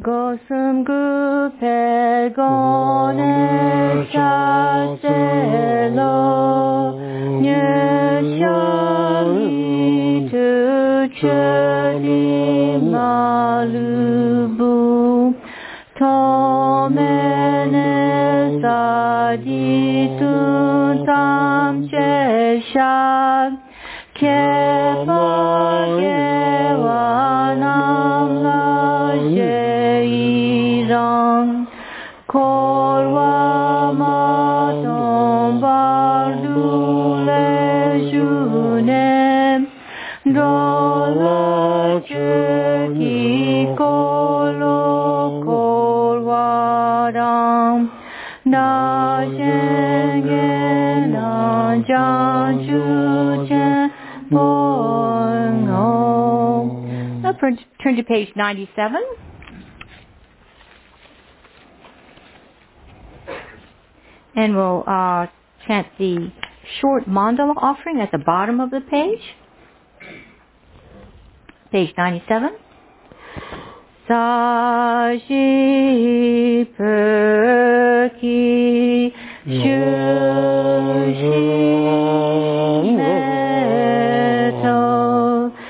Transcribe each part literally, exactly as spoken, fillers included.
Gosum gupe gone shaselo nyeshali tu cheli malubu tomene saditu tam cheshad kepa gewanam la sheiram korwa matom bardule junem dola cheki kolo korwaram na shengen na janju chen Now turn to page ninety-seven. And we'll uh, chant the short mandala offering at the bottom of the page. Page ninety-seven. Sashi perki shushi meto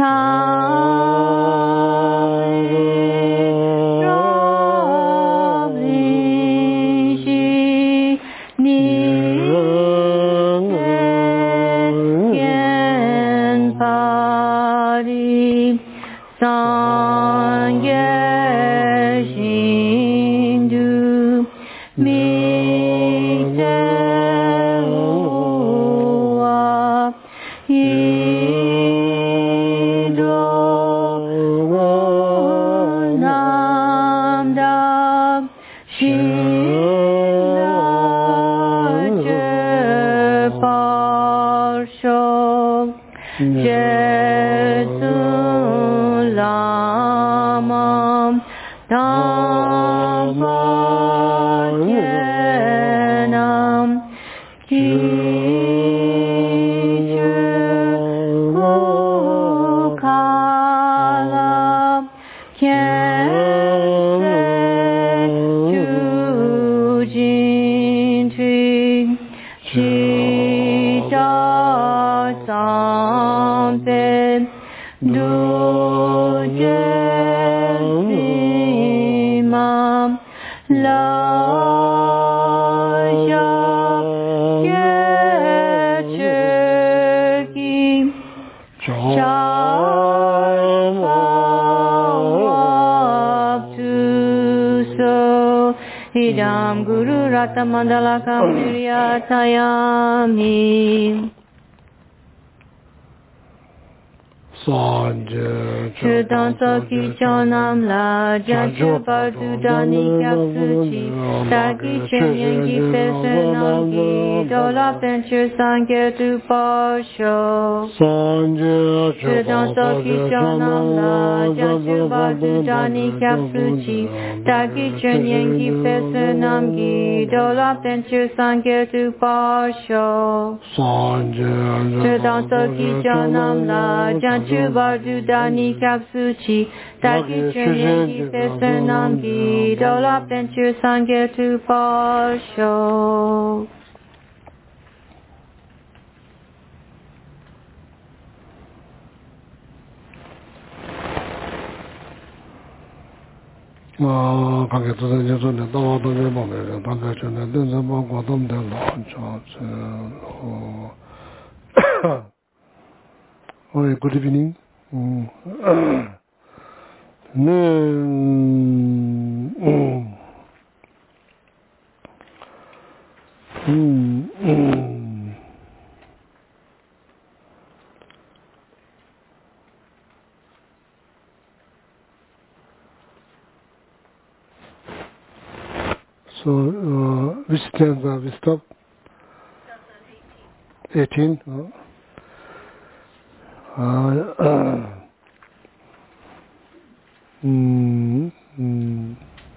Idam Guru Rata Mandala Kamiriya Tayami Chudan Soki Chonam La Janchu Bardu Dani Kyapsuchi Taki Chenyengi Pesenangi Dola Penchur Sangye Tu Parsho Chudan Soki Chonam La Janchu Bardu Dani Kyapsuchi Taki Chenyengi Pesenangi Dola Penchur Sangye Tu Parsho Chudan Soki Chonam La Janchu Bardu Dani Kapsuchi Taki Chenyengi Pesenangi Dola Penchur Sangye Tu Parsho Kange tsuzen je tsunen dawa tsunen bame ren tanka chunen tenzen pa kwa tomden la cha chen Hi, good evening. Mm. mm. Mm. Mm. So, uh, which stanza we stop? eighteen. Uh, uh, mm, mm,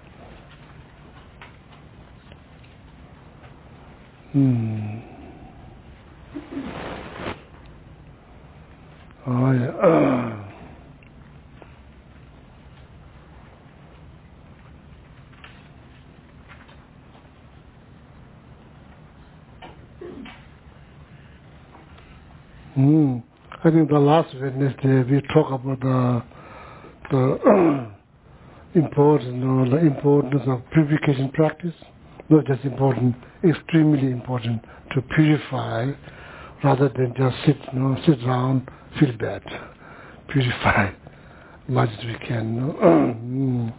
mm. Oh, yeah. I think the last Wednesday we talk about the the importance, you know, the importance of purification practice. Not just important, extremely important to purify, rather than just sit, you know, sit around, feel bad. Purify as much as we can. You know?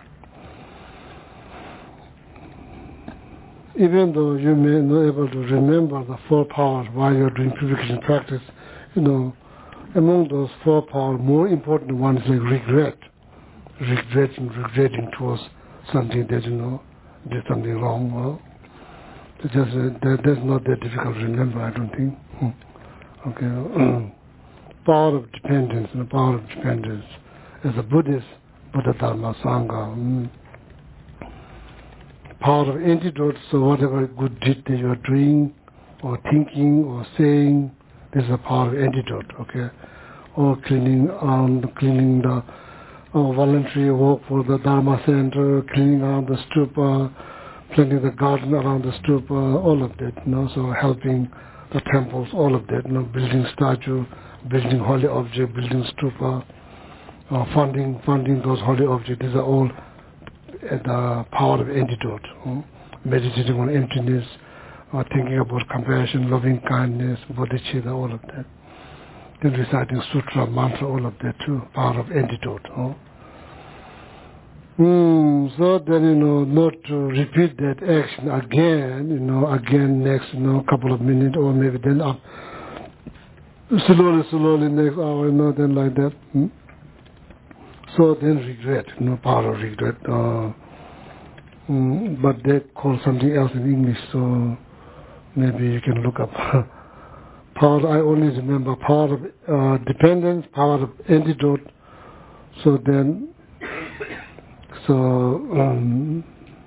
Even though you may not be able to remember the four powers while you're doing purification practice, you know, among those four powers, more important ones like regret. Regretting, regretting towards something that, you know, did something wrong. Well, it's just, uh, that, that's not that difficult to remember, I don't think. Hmm. Okay. Power of dependence, the power of dependence. As a Buddhist, Buddha Dharma Sangha. Hmm. Power of antidote, so whatever good deed that you are doing, or thinking, or saying, this is a power of antidote, okay? Or cleaning, um, cleaning the uh, voluntary work for the Dharma Center, cleaning around the stupa, planting the garden around the stupa, all of that, you know, so helping the temples, all of that, you know, building statue, building holy object, building stupa, uh, funding, funding those holy objects, these are all the power of antidote. Hmm? Meditating on emptiness, or thinking about compassion, loving kindness, bodhicitta, all of that. Then reciting sutra, mantra, all of that too, power of antidote. Huh? Mm, so then, you know, not to repeat that action again, you know, again next, you know, couple of minutes, or maybe then up, slowly, slowly next hour, you know, then like that. Hmm? So then regret, you know, power of regret. Uh, mm, but they call something else in English, so maybe you can look up. Power, I only remember power of uh, dependence, power of antidote. So then, so, um,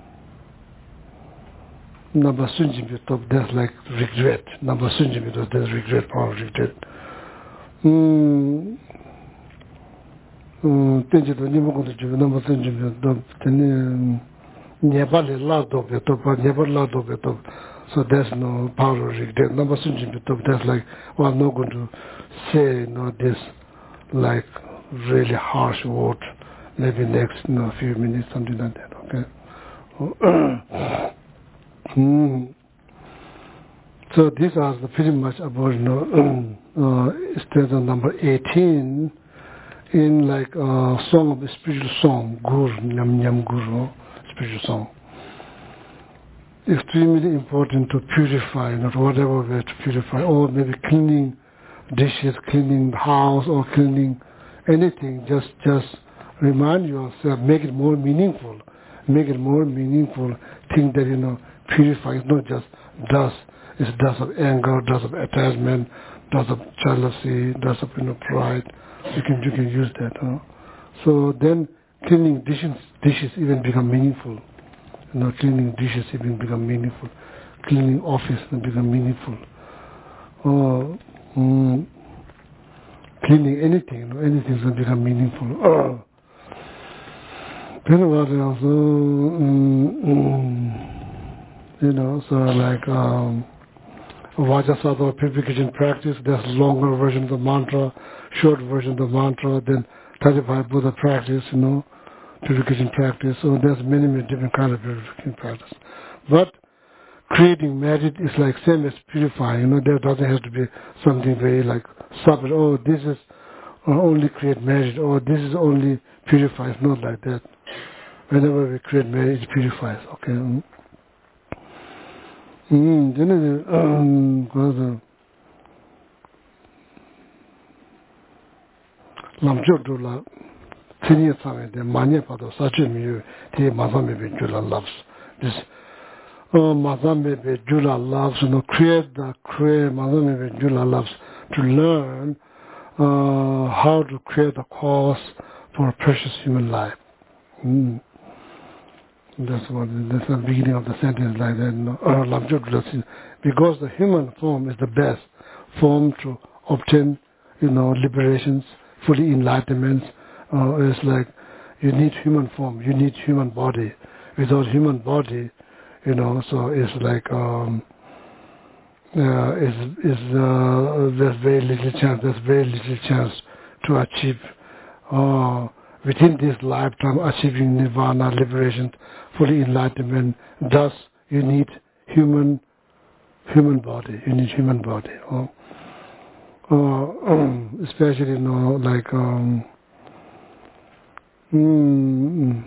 number sunjimi top, that's like regret. Number sunjimi top, that's regret, power of regret. Hmm. Tenji to nima kundu jibu, number sunjimi top, teni, nyebali la dobe top, nyebali la dobe top. So there's no power of regret. Number sunjimi top, that's like, well, I'm not going to say, you know, this, like, really harsh word, maybe next, you know, few minutes, something like that, okay? mm. So these are the pretty much about, you know, uh, stanza number eighteen, in like a uh, song of the spiritual song, Gur, Nyam Nyam Guru, spiritual song. Extremely important to purify, not whatever way to purify, or maybe cleaning dishes, cleaning the house, or cleaning anything. Just, just remind yourself, make it more meaningful, make it more meaningful. Think that, you know, purify is not just dust. It's dust of anger, dust of attachment, dust of jealousy, dust of, you know, pride. You can, you can use that. Huh? So then, cleaning dishes, dishes even become meaningful. You know, cleaning dishes even become meaningful. Cleaning office even become meaningful. Or mm, cleaning anything, you know, anything will become meaningful. Uh, then what else? Uh, mm, mm, you know, so like um, Vajrasattva purification practice, there's longer version of the mantra, short version of the mantra, then thirty-five Buddha practice, you know, purification practice. So there's many, many different kinds of purification practice. But creating merit is like same as purifying, you know, there doesn't have to be something very like subtle, oh, this is uh, only create merit, or this is only purify. It's not like that. Whenever we create merit, it purifies, okay? Mm. Mm, then it, um, lamchok dhula, tiniya tsame de manya pado sache miyu, tiye mazamebe jula loves. This oh, mazamebe jula loves, you know, create the create mazamebe jula loves to learn uh, how to create a cause for a precious human life. Mm. That's what, that's the beginning of the sentence like that. No? Uh, because the human form is the best form to obtain, you know, liberations, fully enlightenment. Uh, it's like you need human form, you need human body. Without human body, you know, so it's like um, uh, is is uh, there's very little chance. There's very little chance to achieve uh, within this lifetime achieving nirvana, liberation, fully enlightenment. Thus, you need human human body. You need human body. Uh, uh, especially, you know, like. Um, mm,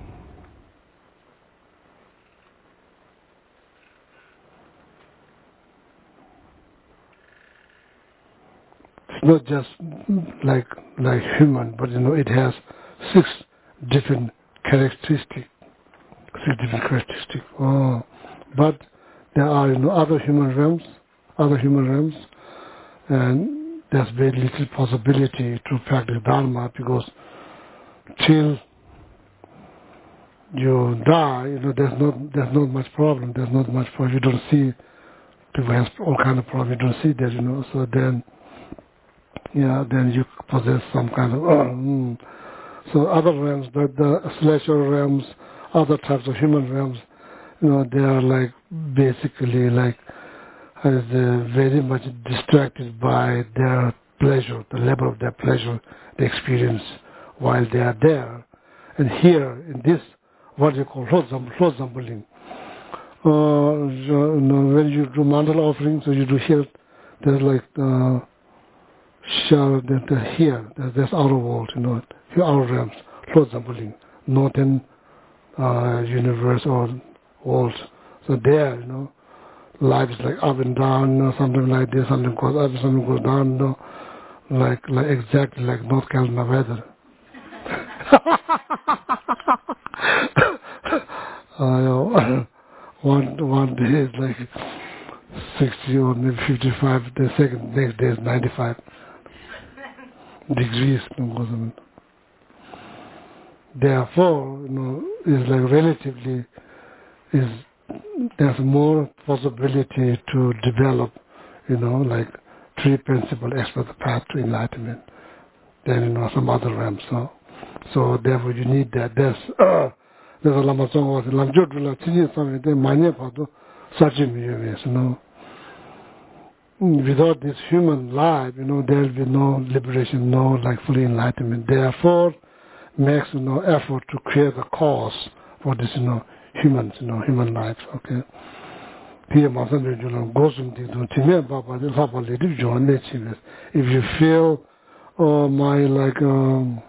It's not just like like human, but you know it has six different characteristics. Six different characteristics. Oh, but there are you know other human realms, other human realms, and there's very little possibility to practice Dharma because till you die, you know there's not there's not much problem. There's not much problem. You don't see people have all kind of problem. You don't see that, you know. So then. Yeah, then you possess some kind of. Uh, mm. So other realms, but the celestial realms, other types of human realms, you know, they are like basically like as uh, very much distracted by their pleasure, the level of their pleasure they experience while they are there. And here in this, what you call Lodzampling, uh, you know, when you do mandala offerings, so you do here, there's like. Uh, Sure, that uh, here, there's, there's outer world, you know, here outer realms, for example, northern uh, universe or world. So there, you know, life is like up and down, you know, something like this, something goes up, something goes down, you know, like like exactly like North Carolina weather. uh, one one day is like sixty or maybe fifty-five. The second next day is ninety-five. Degrees. Therefore, you know, is like relatively is there's more possibility to develop, you know, like three principal aspects of the path to enlightenment than you know some other realms. So, so therefore you need that. There's uh, there's a lama song was lamjodula tini something they manya pado sajim you know. Without this human life, you know, there will be no liberation, no like fully enlightenment. Therefore, makes you know effort to create a cause for this, you know, humans, you know, human life. Okay. Here, if you feel, oh my, like, um,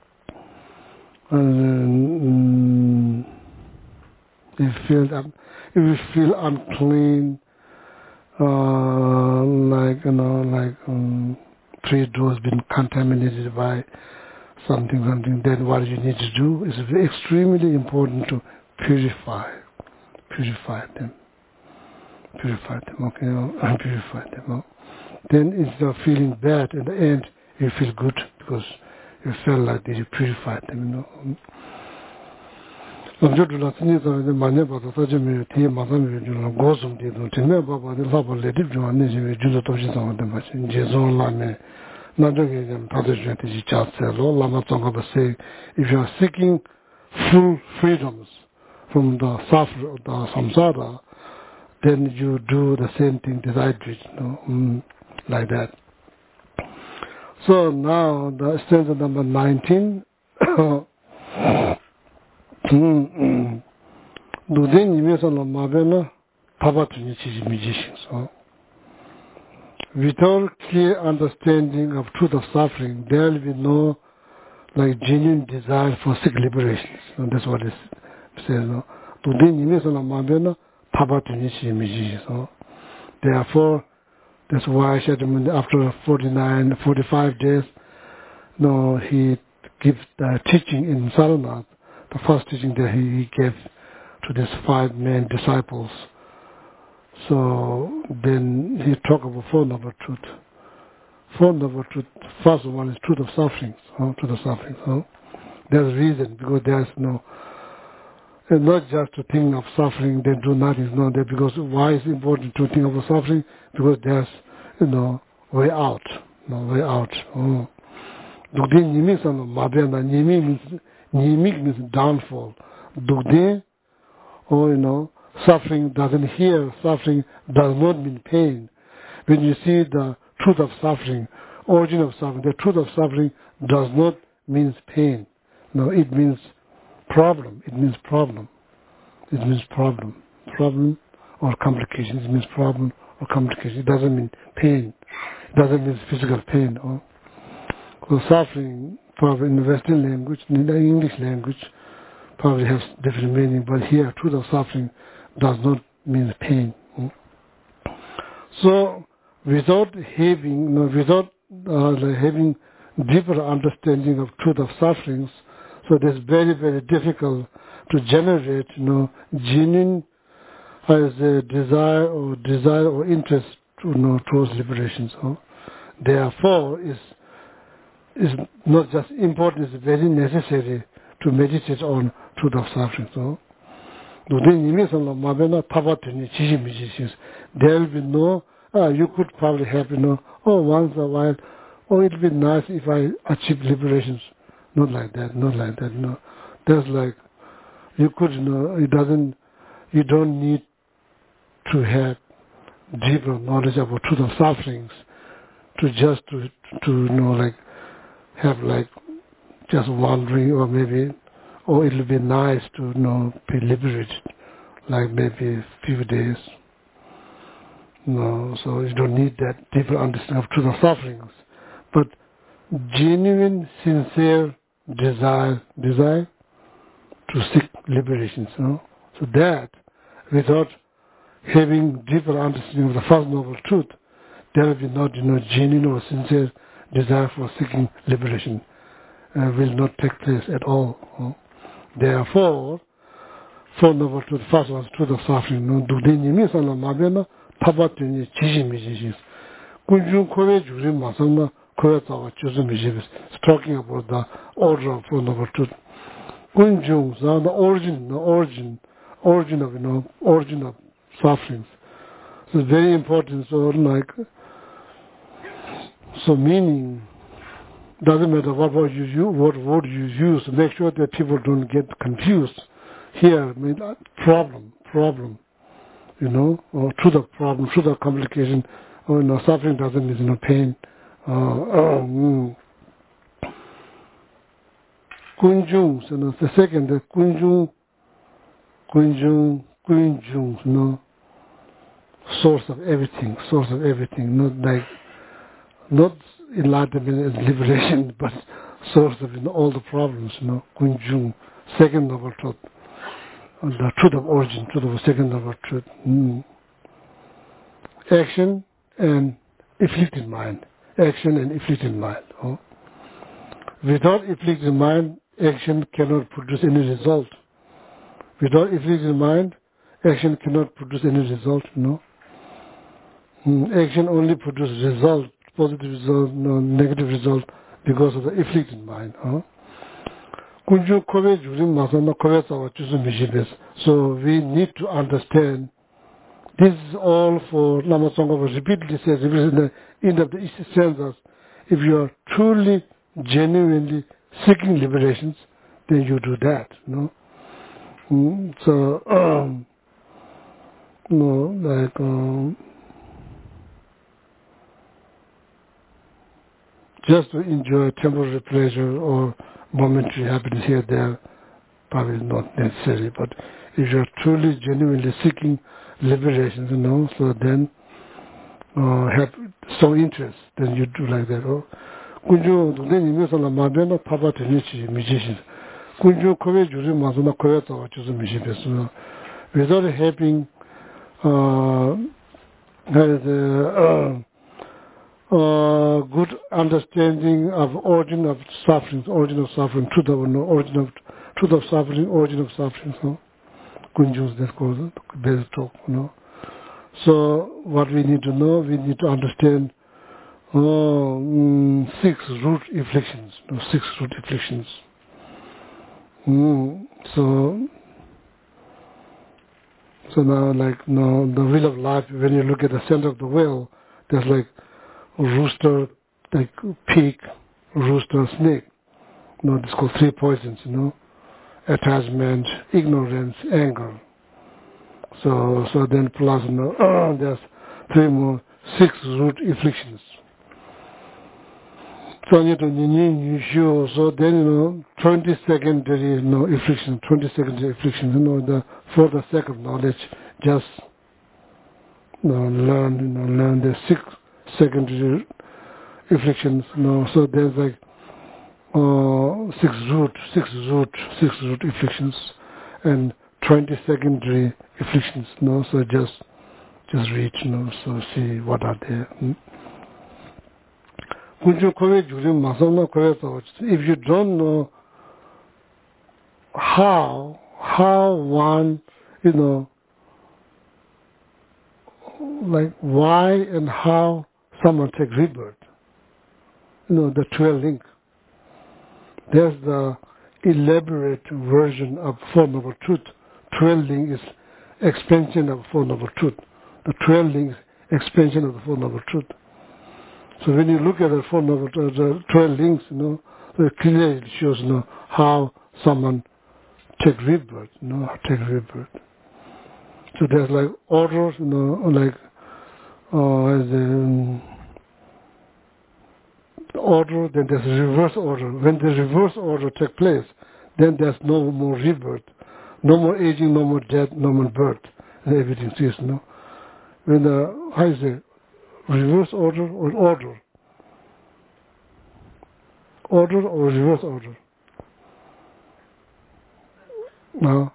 um, if you feel, um, if you feel unclean. Uh, like you know, like um, three doors been contaminated by something, something. Then what you need to do is extremely important to purify, purify them, purify them. Okay, you know, purify them. Okay? Then instead of feeling bad in the end, you feel good because you felt like that you purified them. You know. Lamjodula tini the manya bata sajame tiye masame jula gosum di do tine baba de labo ledip jwa ne je jula toshi sama de ba jezon la me na de ge jam tade jwa ti ji cha se lo lama tonga ba say if you are seeking full freedoms from the suffering of the samsara, then you do the same thing that I did, you know, mm, like that. So now the stanza number nineteen. Duden yimesa la mabena tabatuni chiji mijishin. So without clear understanding of truth of suffering, there will be no like genuine desire for sick liberation. So that's what it says. No? Duden yimesa la mabena tabatuni chiji mijishin. So therefore, that's why after forty-nine, forty-five days, no, he gives the teaching in Saranath. The first teaching that he gave to these five main disciples. So then he talked about four noble truth. Four noble truth. First one is truth of suffering. So, truth of suffering. So there's reason because there's no, and not just to think of suffering, then do nothing is not there. Because why is it important to think of the suffering? Because there's, you know, way out. No way out. Oh. Nimi means downfall. Dugde, or you know, suffering doesn't hear, suffering does not mean pain. When you see the truth of suffering, origin of suffering, the truth of suffering does not mean pain. No, it means problem. It means problem. It means problem. Problem or complication. It means problem or complication. It doesn't mean pain. It doesn't mean physical pain. Or, so suffering, probably in the Western language, in the English language, probably has different meaning. But here, truth of suffering does not mean pain. So, without having, no, without uh, like having deeper understanding of truth of sufferings, so it is very, very difficult to generate, you know, genuine as a desire or desire or interest, you know, towards liberation. So, therefore, is is not just important; it's very necessary to meditate on truth of suffering. So, there will be no. Ah, you could probably have, you know, oh, once a while, oh, it would be nice if I achieve liberations. Not like that, not like that, no. There's like, you could, you know, it doesn't, you don't need to have deeper knowledge about truth of sufferings to just to, to, you know, like, have like, just wandering or maybe, or it will be nice to, you know, be liberated, like maybe a few days. No, so you don't need that deeper understanding of truth of sufferings. But genuine, sincere desire, desire to seek liberations, you know. So that, without having deeper understanding of the First Noble Truth, there will be not, you know, genuine or sincere desire for seeking liberation. Uh, will not take place at all. You know. Therefore, Fourth Noble Truth, first one, truth of suffering, no, do they need me, so no, 타바트니 지지미지시 군중 코웨 주리 마상나 코웨타와 주즈미지스 talking about the order of Fourth Noble Truth. 군중, so the origin, the origin, origin of, you know, origin of sufferings. So it's very important. So like, so meaning doesn't matter what word you use, what word you use. Make sure that people don't get confused. Here, I mean, problem, problem. You know, or through the problem, through the complication, or, you know, suffering doesn't mean, you know, pain. Kunjung, you know, the second, the kunjung, kunjung, kunjung, you know, source of everything, source of everything, not like, not enlightenment and liberation, but source of, you know, all the problems, you know, kunjung, second noble truth. The truth of origin, truth of second noble truth. Mm. Action and afflicted mind. Action and afflicted mind. Oh. Without afflicted mind, action cannot produce any result. Without afflicted mind, action cannot produce any result. No. Mm. Action only produces result, positive result, no negative result, because of the afflicted mind. Oh. So we need to understand this is all for Lama Tsongkhapa repeatedly says in the end of the East stanzas. If you are truly, genuinely seeking liberations, then you do that. No, mm, so um, no, like um, just to enjoy temporary pleasure or momentary happiness here, there, probably not necessary. But if you're truly, genuinely seeking liberation, you know, so then uh, have some interest, then you do like that. Oh, kunju then you la mabena papa tenichi musicians. Kunju kowe juri mazuna kowe tawa chuzu musicians. Without having uh, uh, Uh, good understanding of origin of suffering, origin of suffering, truth of no, origin of truth of suffering, origin of suffering. So, kunjus that called basic talk. You know. So, what we need to know, we need to understand uh, mm, six root afflictions. No, six root afflictions. Mm, so, so now, like, you know, the wheel of life. When you look at the center of the wheel, there's like rooster, like pig, rooster, snake. You know, it's called three poisons, you know. Attachment, ignorance, anger. So, so then plus, you know, uh, there's three more, six root afflictions. So you know, so then, you know, twenty secondary, you know, affliction, twenty secondary afflictions, you know, the, for the sake of knowledge, just, you know, learn, you know, learn the six secondary afflictions, you know, so there's like, uh, six root, six root, six root afflictions, and twenty secondary afflictions, you know, so just, just read, you know, so see what are there. Hmm? If you don't know how, how one, you know, like why and how someone takes rebirth, you know, the twelve link. There's the elaborate version of Four Noble Truth. twelve link is expansion of Four Noble Truth. The twelve link is expansion of the Four Noble Truth. So when you look at the Four Noble Truth, the twelve links, you know, it clearly shows, you know, how someone takes rebirth, you know, take rebirth. So there's like orders, you know, like uh, as in order, then there's a reverse order. When the reverse order takes place, then there's no more rebirth, no more aging, no more death, no more birth, and everything ceases, you know. When the, how is it, reverse order or order? Order or reverse order? No.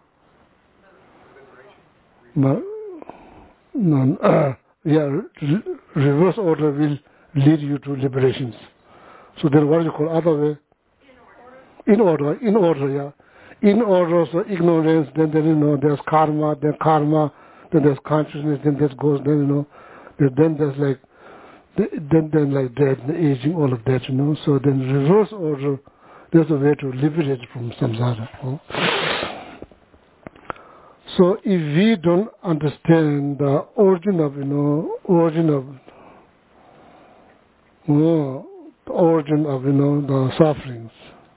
No. No. Uh, yeah, re- reverse order will lead you to liberations. So then what do you call other way? In order. In order, yeah. In order, so ignorance, then there, you know, there's karma, then karma, then there's consciousness, then that goes, then, you know, then there's like, then, then like death, aging, all of that, you know. So then reverse order, there's a way to liberate from samsara. You know? So if we don't understand the origin of, you know, origin of, you know, the origin of, you know, the sufferings,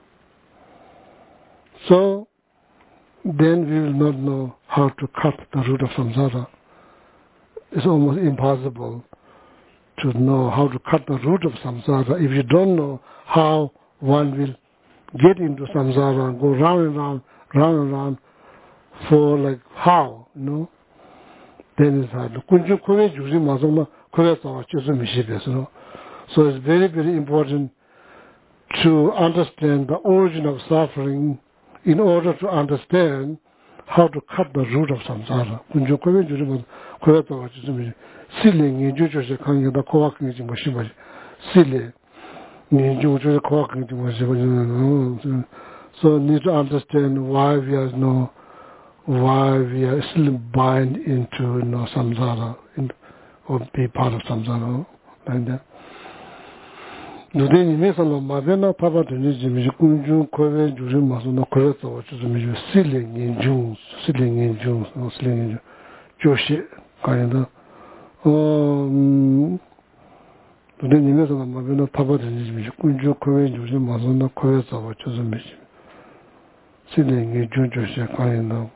so then we will not know how to cut the root of samsara. It's almost impossible to know how to cut the root of samsara if you don't know how one will get into samsara and go round and round, round and round for like how, you know, then it's hard. So it's very, very important to understand the origin of suffering in order to understand how to cut the root of samsara. So need to understand why we are, you know, why we are still bind into, you know, samsara, in, or be part of samsara, like that. Nudeni mesalo mabena papa tuni jimi kunju kowe juri maso no kowe to chu jimi siling injun siling injun no siling injun joshi kainda um nudeni mesalo mabena papa tuni jimi kunju kowe juri maso no kowe to chu jimi siling injun joshi kainda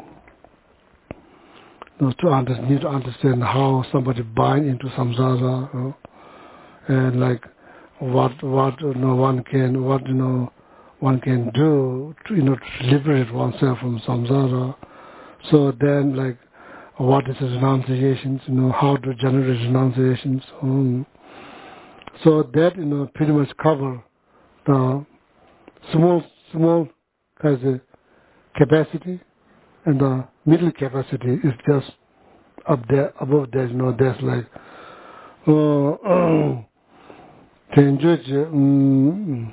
no to understand need to understand how somebody bind into samsara, you know, and like what what you know one can what you know one can do to, you know, to liberate oneself from samsara. So then, like, what is the renunciations, you know, how to generate renunciations. Um, so that, you know, pretty much cover the small small as a capacity, and the middle capacity is just up there above that. You know, there's like uh, uh, um,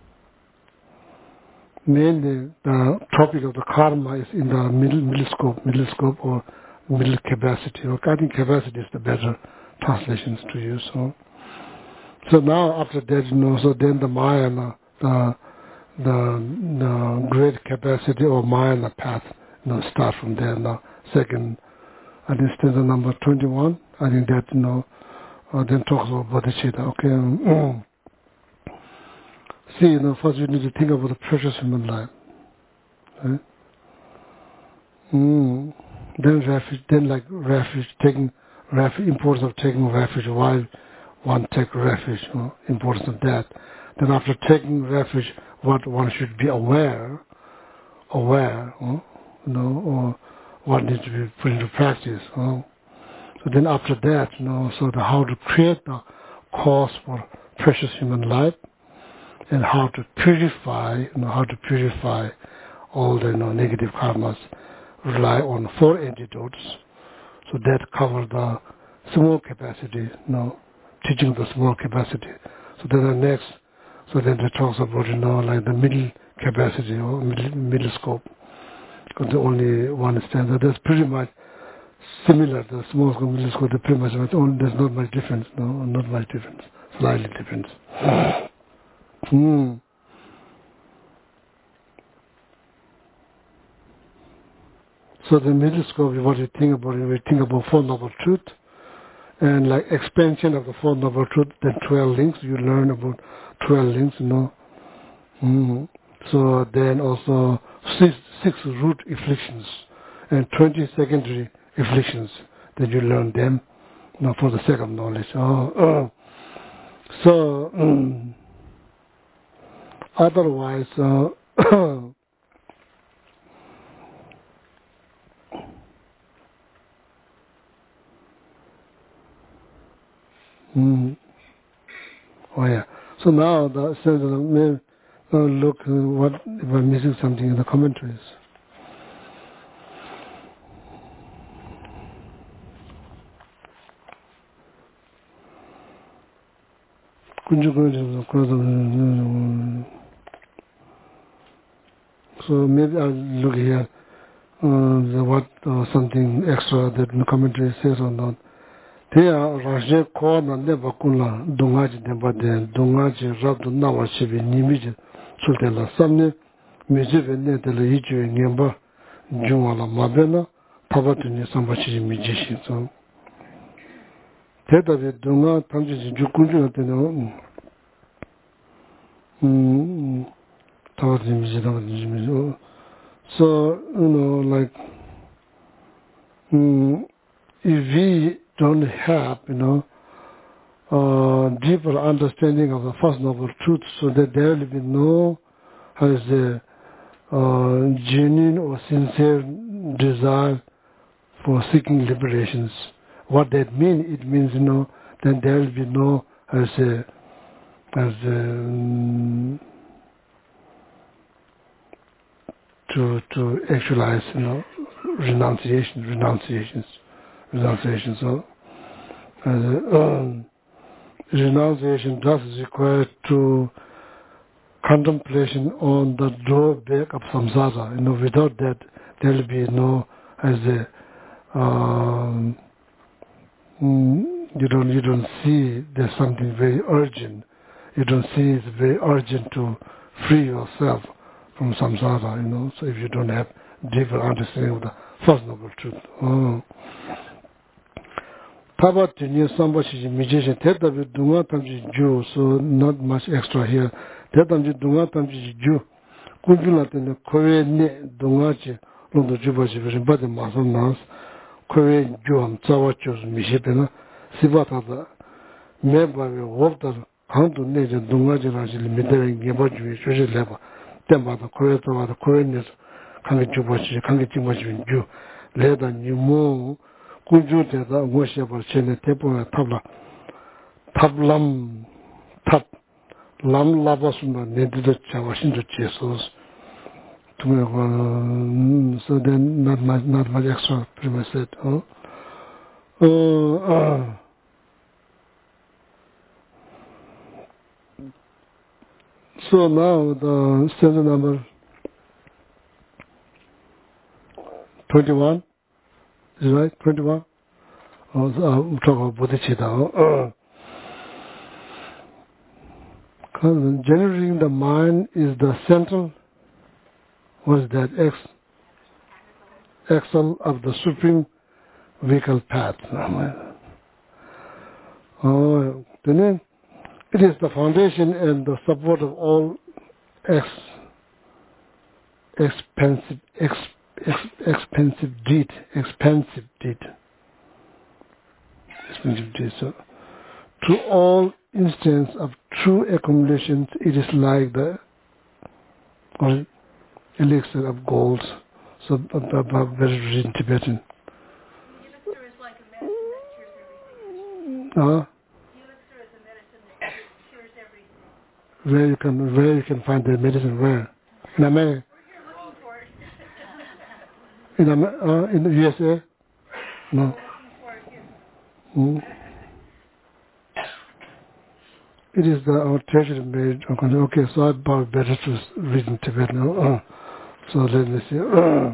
mainly the topic of the karma is in the middle middle scope, middle scope or middle capacity. Or I think capacity is the better translations to use. So, so now after that, you know, so then the Mayana, the the the great capacity or Mayana path, you know, start from there. Now, second, I think stanza number twenty-one. I think that, you know, uh, then talks about bodhicitta. Okay. Um, See, you know, first you need to think about the precious human life. Right? Mm. Then refuge, then like refuge, taking refuge, importance of taking refuge, why one take refuge, you know, importance of that. Then after taking refuge, what one should be aware, aware, you know, you know, or what needs to be put into practice. You know. So then after that, you know, so the how to create the cause for precious human life, and how to purify, you know, how to purify all the, you know, negative karmas, rely on four antidotes. So that covers the small capacity, you know, teaching the small capacity. So then the next, so then it talks about, you know, like the middle capacity or middle, middle scope. Because the only one stanza, that's pretty much similar. The small scope, middle scope, the pretty much, only, there's not much difference, no, not much difference, slightly difference. Hmm. So the middle scope is what you think about it. We think about Four Noble Truth, and like expansion of the Four Noble Truth, then twelve links. You learn about twelve links, you know. Mm-hmm. So then also six, six root afflictions and twenty secondary afflictions. Then you learn them, you know, for the sake of knowledge. Oh, uh, so um, otherwise. Uh, Mm. Oh yeah. So now the says uh, uh, look uh, what if I'm missing something in the commentaries. So maybe I'll look here uh, the what uh, something extra that the commentary says or not. There Raja Kona never kula Dungaji Dembade Dungaji Rabdu Nawashibi Nimiji Sultela Samne Mijive Netele Hiju Nyamba Jumala Mabena Tabatuni Sambachi Mijishi. So Teta Dunga Tanji Jukunju Teno Tabatuni Mijishi. So, you know, like mm, if we don't have, you know, uh, deeper understanding of the First Noble Truth, so that there will be no, how is the uh, genuine or sincere desire for seeking liberations. What that means, it means, you know, then there will be no, as a, as a, um, to to actualize, you know, renunciation, renunciations, renunciation. So, uh, um, renunciation does require to contemplation on the drawback of samsara. You know, without that, there will be no, as a, um, mm, you don't you don't see there's something very urgent. You don't see it's very urgent to free yourself from samsara, you know, so if you don't have deeper understanding of the First Noble Truth. Oh. Tabat Tini Sambashi Mijisha Tetavi Dunga Tamji Ju, so not much extra here. Tetamji Dunga Tamji Ju, Kunjula Tene Kowe Ne Dungachi, Londo Jubashi Vision, but the Masan Nas, Kowe Juam Zawachos Mishipena, Sivata, Meba Water, Hantu Nature Dungaji Rajili Midering Yabaji, Sushi Level. Temba the Korea to the Koreans, Kangi Jubashi, Kangi Jimashi, Ju, Leda Nimu, Kunju, the worship of Chene Tepo, Tabla, Tablam, Tab, Lam Labasuna, Nedid Chawashin to Jesus. To me, so then not much, not much extra, pretty much said. Oh, uh, uh, so now the stanza number twenty-one. Is it right? twenty-one? Oh, so, uh, we talk about bodhicitta. Uh, generating the mind is the central, what is that, X, axle of the supreme vehicle path. Oh, then it is the foundation and the support of all ex, expensive, ex, ex- expensive deed, expensive deed, expensive deed. So, to all instance of true accumulations, it is like the or elixir of gold. So, about very rich in Tibetan. Elixir is like a medicine that cures everything. Uh, Elixir is a medicine that cures everything. where you can where you can find the medicine? Where? In America? We're looking for it. In Amer- uh, in the U S A? No. We're looking for it here. Mm. It is the our treasury made. Okay, so I bought better to read in Tibetan. Uh, so let me see. Uh,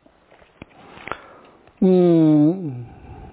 mm.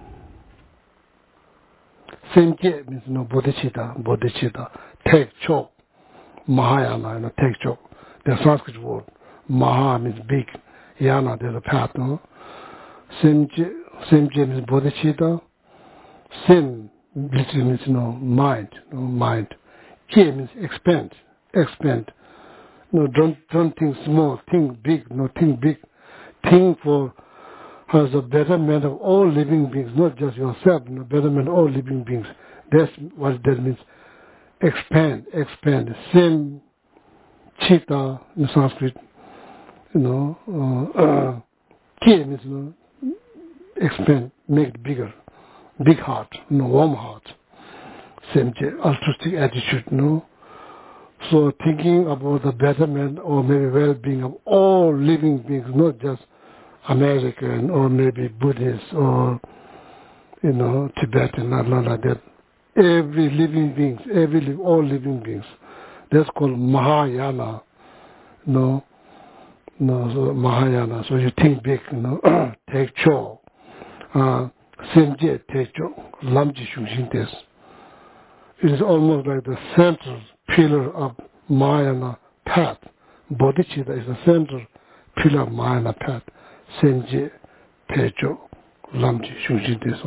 Senje means no bodhicitta, bodhicitta. Take chok, Mahayana, you know, take chok. The Sanskrit word. Maha means big. Yana, there's a path, no? Senje, Senje means bodhicitta. Sen literally means no mind, no mind. K means expand, expand. No, don't don't think small, think big. No, think big. Think for as a betterment of all living beings, not just yourself. No, betterment of all living beings. That's what that means. Expand, expand. Same chitta in Sanskrit. You know, uh, uh, K means you know, expand, make it bigger. Big heart, no, warm heart. Same altruistic attitude, no. So thinking about the betterment or maybe well-being of all living beings, not just American or maybe Buddhist or, you know, Tibetan, not like that. Every living beings, every li- all living beings. That's called Mahayana. No, no, so Mahayana. So you think big, you know, take cho. Uh, Senje Techo, Lamji Shungshin Des. It is almost like the central pillar of Mahayana path. Bodhicitta is the central pillar of Mahayana path. Senje Techo, Lamji Shungshin Des.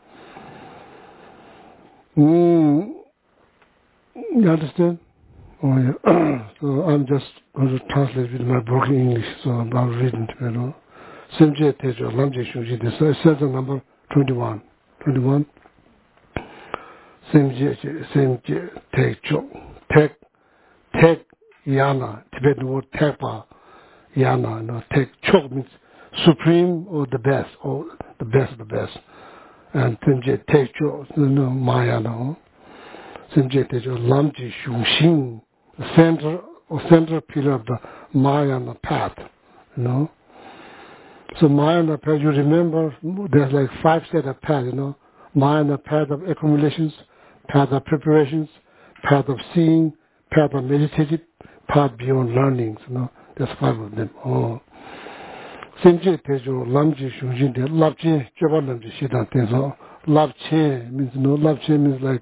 Mm, you understand? Oh, yeah. So I'm just going to translate with my broken English, so I'm not reading, you know. Senje Techo, Lamji Shungshin Des. So it says the number twenty-one. twenty-one. Senje, senje, take chok. Take, take, yana. Tibetan word tekpa, yana. No, take chok means supreme or the best, or the best of the best. And senje, take chok, no, mayana. Senje, take chok, lamji, shungshin, the center, or center pillar of the Mahayana path, you know. So Mahayana path, you remember, there's like five set of paths, you know. Mahayana path of accumulations, path of preparations, path of seeing, path of meditative, path beyond learnings, you know. There's five of them. Oh. Senje tejo lamji shunjin de labje joba lamji shidan tezo. Labche means you know, labche means like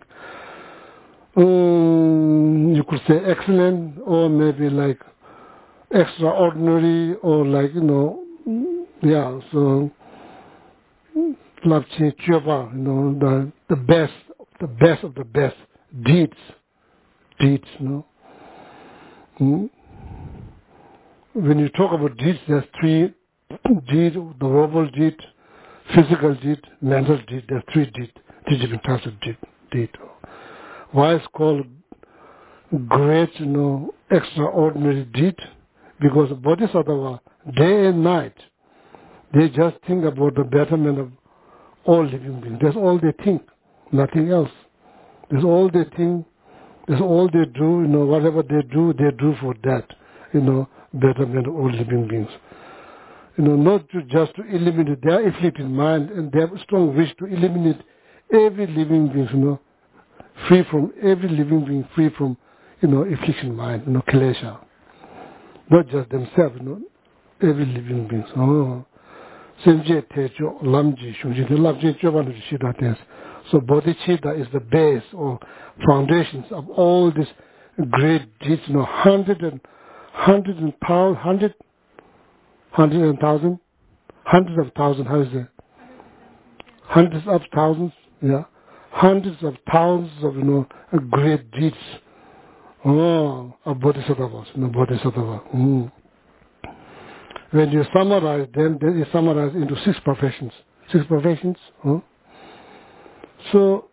um, you could say excellent or maybe like extraordinary or like, you know, yeah, so Labche Choba, you know, the the best, the best of the best deeds, deeds, you know. Hmm? When you talk about deeds, there's three deeds: the verbal deed, physical deed, mental deed. There's three deeds, three different types of deed. deed. Why it's called great, you know, extraordinary deed? Because Bodhisattva, day and night, they just think about the betterment of all living beings. That's all they think, nothing else. That's all they think, that's all they do, you know, whatever they do, they do for that, you know, betterment of all living beings. You know, not to just to eliminate their afflicted mind and their strong wish to eliminate every living being, you know, free from, every living being free from, you know, affliction mind, you know, kilesha. Not just themselves, you know, every living being. Oh. Senje tejo lamji shunji de lamji joban shida tens. So bodhicitta is the base or foundations of all these great deeds. You know, hundred and hundred and thousand, hundred, hundred and thousand, hundreds of thousands. How is it? Hundreds of thousands. Yeah, hundreds of thousands of, you know, great deeds. Oh, of bodhisattvas, you know, bodhisattva. Mm. when you summarize them, then you summarize into six perfections. Six perfections. Huh? So,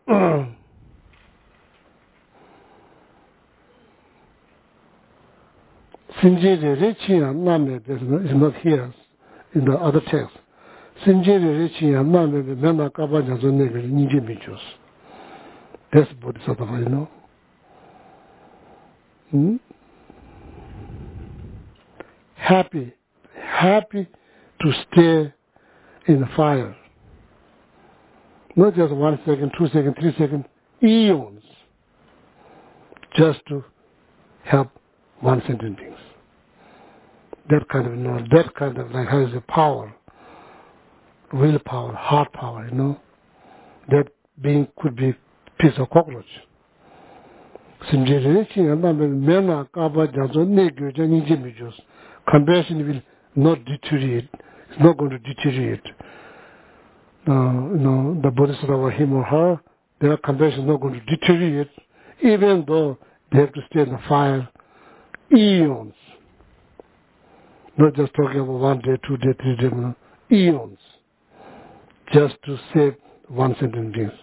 Sinjiri Richiya Name is not here in the other text. Sinjiri Richiya Name Mena Kabanya Zonegri Nijimichus. That's Bodhisattva, you know. Hmm? Happy, happy to stay in the fire. Not just one second, two seconds, three seconds, eons, just to help one sentient beings. That kind of, you know, that kind of, like, has a power, willpower, heart power, you know. That being could be piece of cockroach. Compassion will not deteriorate. It's not going to deteriorate. Uh, you know, the Bodhisattva, him or her, their compassion is not going to deteriorate, even though they have to stay in the fire eons. Not just talking about one day, two day, three days, no, eons, just to save one sentient being.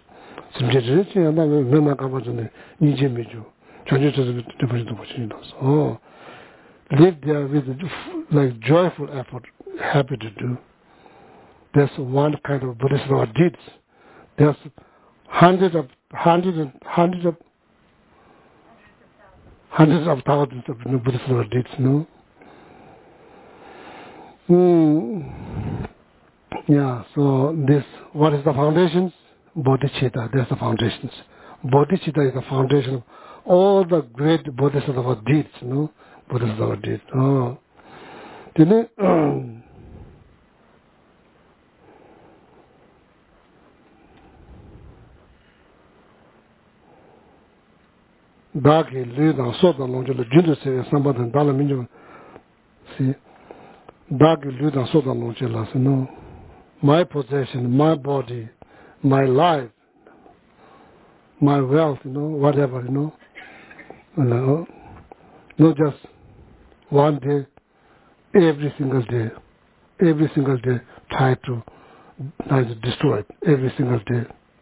Oh, live there with like joyful effort, happy to do. That's one kind of Bodhisattva deeds. There's hundreds of hundreds and hundreds of hundreds of thousands of you know, Bodhisattva deeds, no? Mm. Yeah, so this, what is the foundations? Bodhicitta, that's the foundations. Bodhicitta is the foundation of all the great Bodhisattva deeds, no? Bodhisattva deeds. Oh. Didn't it? Dagi Lida Soda Longela Judas somebody and Dalaminjo. See, Dagi Lida Soda Longela, no. My possession, my body, my life, my wealth, you know, whatever, you know. And, uh, not just one day, every single day, every single day, try to, try to destroy it, every single day.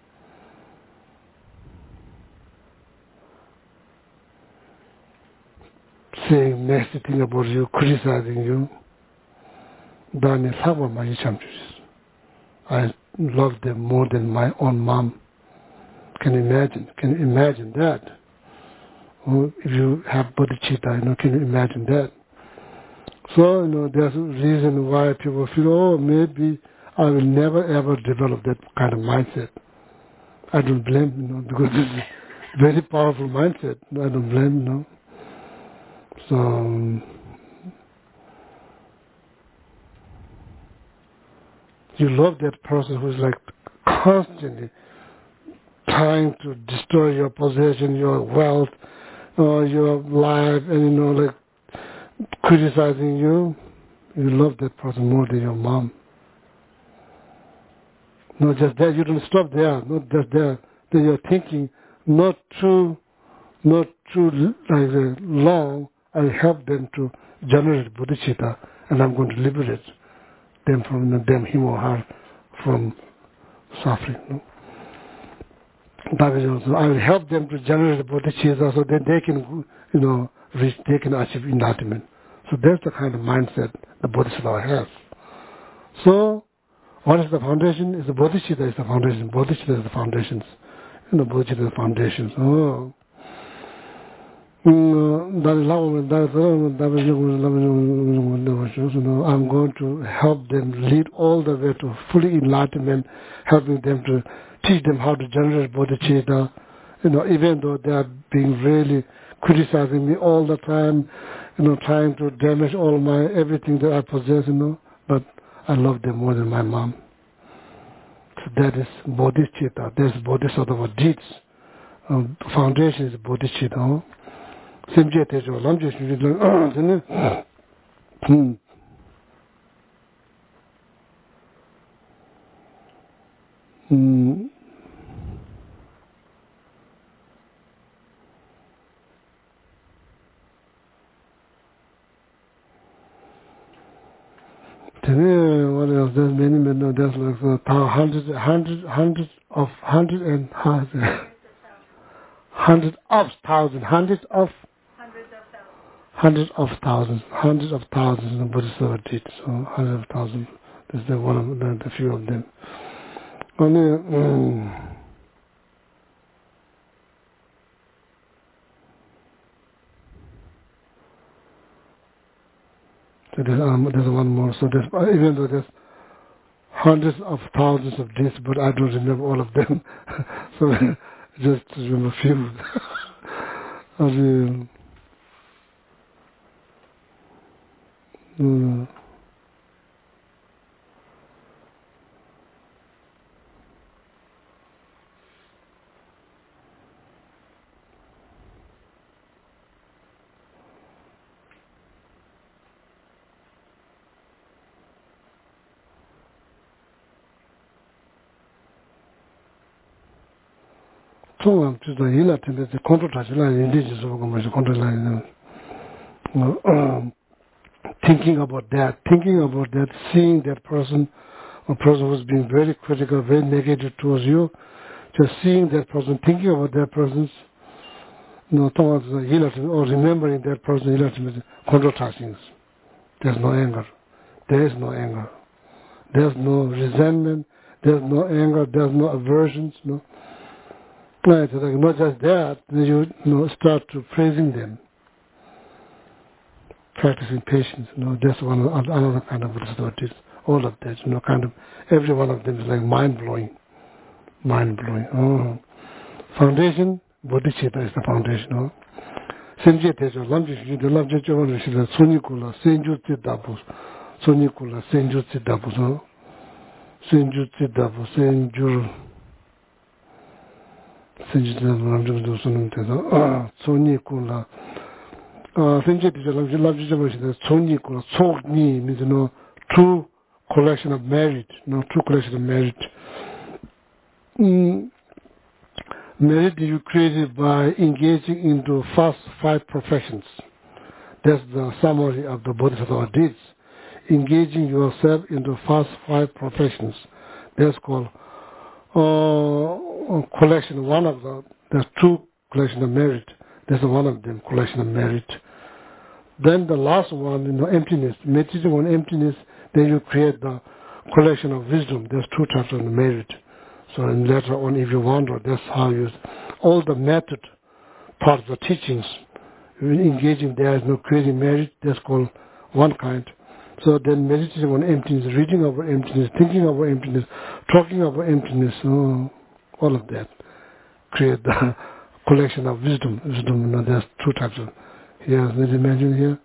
Saying nasty thing about you, criticizing you. Dani Sawa my champions. I love them more than my own mom. Can you imagine? Can you imagine that? Or if you have bodhicitta, you know, can you imagine that? So, you know, there's a reason why people feel, oh, maybe I will never ever develop that kind of mindset. I don't blame, you know, because this is a very powerful mindset. I don't blame, you know. So, um, you love that person who's like constantly trying to destroy your possession, your wealth, or your life, and you know, like criticizing you. You love that person more than your mom. Not just that, you don't stop there. Not just there. Then you're thinking, not too, not too like uh, long. I help them to generate bodhicitta, and I'm going to liberate them from them, him or her, from suffering. No? That is also, I will help them to generate bodhicitta so that they can, you know, reach, they can achieve enlightenment. So that's the kind of mindset the Bodhisattva has. So, what is the foundation? Is the bodhicitta is the foundation. Bodhicitta is the foundations. You know, bodhicitta is the foundations. Oh. I'm going to help them lead all the way to fully enlightenment, helping them to teach them how to generate bodhicitta, you know, even though they are being really criticizing me all the time, you know, trying to damage all my, everything that I possess, you know, but I love them more than my mom. So that is bodhicitta, that's bodhisattva deeds. Um, foundation is bodhicitta. Simje tejo lamje shuri lang ah dene hmm hmm Today, what else? There's many, many, no, there's like uh, thou- hundreds, hundreds, hundreds of, hundred and hundred, hundred of thousands, hundreds of, Hundreds of thousands. hundreds of thousands, hundreds of thousands the Bodhisattva did. So hundreds of thousands. There's the one of the, the few of them. Only, um, so there's, um, there's one more. So there's, even though there's hundreds of thousands of this, but I don't remember all of them. So just remember a few. Only, um, so just the ila tell the control touch la indigenous of commercial control line. Um, thinking about that, thinking about that, seeing that person, a person who's being very critical, very negative towards you, just seeing that person, thinking about that person's, you know, towards the ila or remembering that person, ila control touchings. There's no anger. There is no anger. There's no resentment. There's no anger. There's no aversions. No. Right, like not just that, then you, you know, start to praising them, practicing patience. You know, that's one another kind of Buddhist. All of that, you know, kind of every one of them is like mind blowing, mind blowing. Oh, foundation, bodhicitta is the foundation. Oh, senje tejo, lamji shiju, lamji chowa rishida, suni kula, senju tsidabus, suni kula, senju tsidabus. Oh, senju tsidabus, senju. Senju tsidabus, suni tejo. Suni kula. Senju tejo, lamji lamji chowa rishida, suni kula, soni means you know true collection of merit, no true collection of merit. Mm, merit you created by engaging into first five professions. That's the summary of the Bodhisattva deeds. Engaging yourself into first five professions. That's called uh, collection. One of the there's two collection of merit. That's one of them, collection of merit. Then the last one, you know, emptiness. Meditating on emptiness, then you create the collection of wisdom. There's two types of merit. So and later on, if you wonder, that's how you, all the method parts of the teachings, when engaging there is no creating merit, that's called one kind. So then meditating on emptiness, reading about emptiness, thinking about emptiness, talking about emptiness, oh, all of that create the collection of wisdom. Wisdom, you know, there's two types of, here, let's imagine here.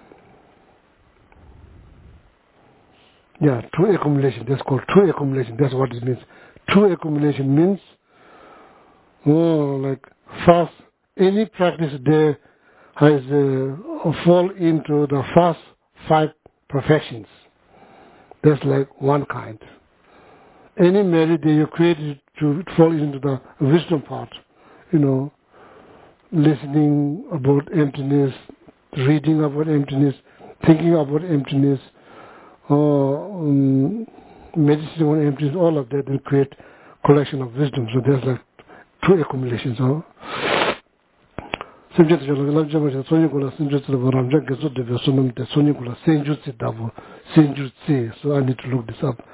Yeah, true accumulation. That's called true accumulation. That's what it means. True accumulation means, oh, like first, any practice there has uh, fall into the first five perfections. That's like one kind. Any merit that you created to fall into the wisdom part, you know, listening about emptiness, reading about emptiness, thinking about emptiness, or um, meditating on emptiness, all of that will create collection of wisdom. So there's like two accumulations. Huh? So I need to look this up.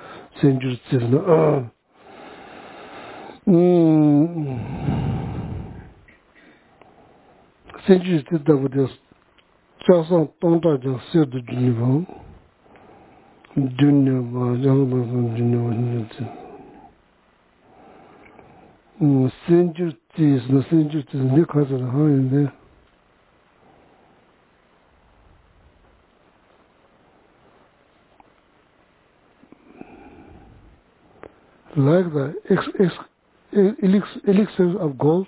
Like the ex, ex, elixir, elixir of gold.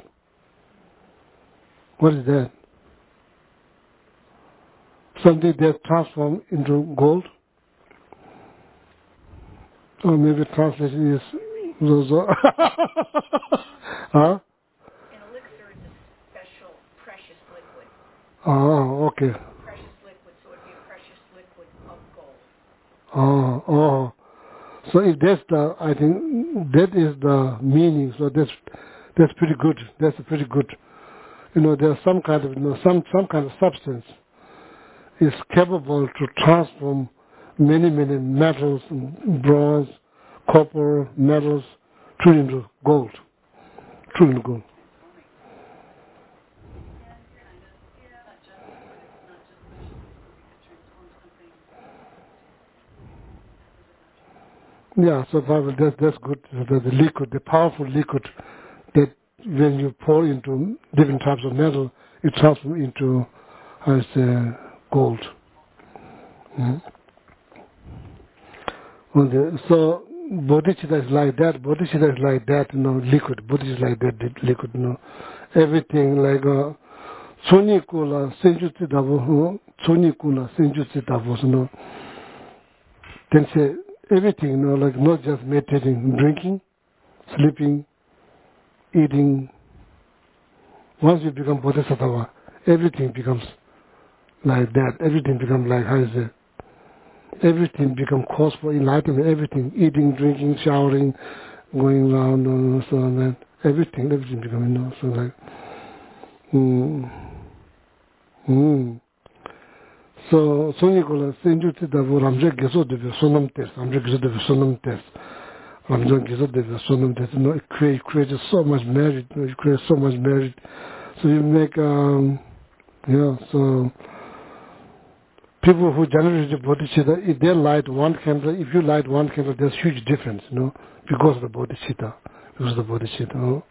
What is that? Something that transforms into gold. Or maybe translation is Zozo. Huh? An elixir is a special precious liquid. Oh, okay. Precious liquid, so it would be a precious liquid of gold. Oh, Oh, oh. So if that's the, I think that is the meaning. So that's that's pretty good. That's pretty good. You know, there's some kind of, you know, some some kind of substance is capable to transform many many metals, bronze, copper, metals, turn into gold, turn into gold. Yeah, so that, that's good. The, the liquid, the powerful liquid that when you pour into different types of metal, it transforms into as uh, gold. Mm. Okay. So bodhicitta is like that. Bodhicitta is like that. You know, liquid. Bodhicitta is like that liquid. You know, everything like uh, Soni kula senjuti davo. Soni kula senjuti davo. You know, then say everything. You know, like not just meditating, drinking, sleeping, eating. Once you become bodhisattva, everything becomes like that. Everything becomes like, how is it? Everything becomes cause for enlightenment. Everything, eating, drinking, showering, going around, and so on. And everything, everything becomes, you know, so like, mm, mm. So, so you go, senjuti davo ramja geso deve sonam test, ramja geso deve sonam test, ramja geso deve sonam test. You know, it creates, creates so much merit. You know, it creates so much merit. So you make, um, yeah, so people who generate the bodhicitta, if they light one candle, if you light one candle, there's huge difference, you know, because of the bodhicitta, because of the bodhicitta. You know?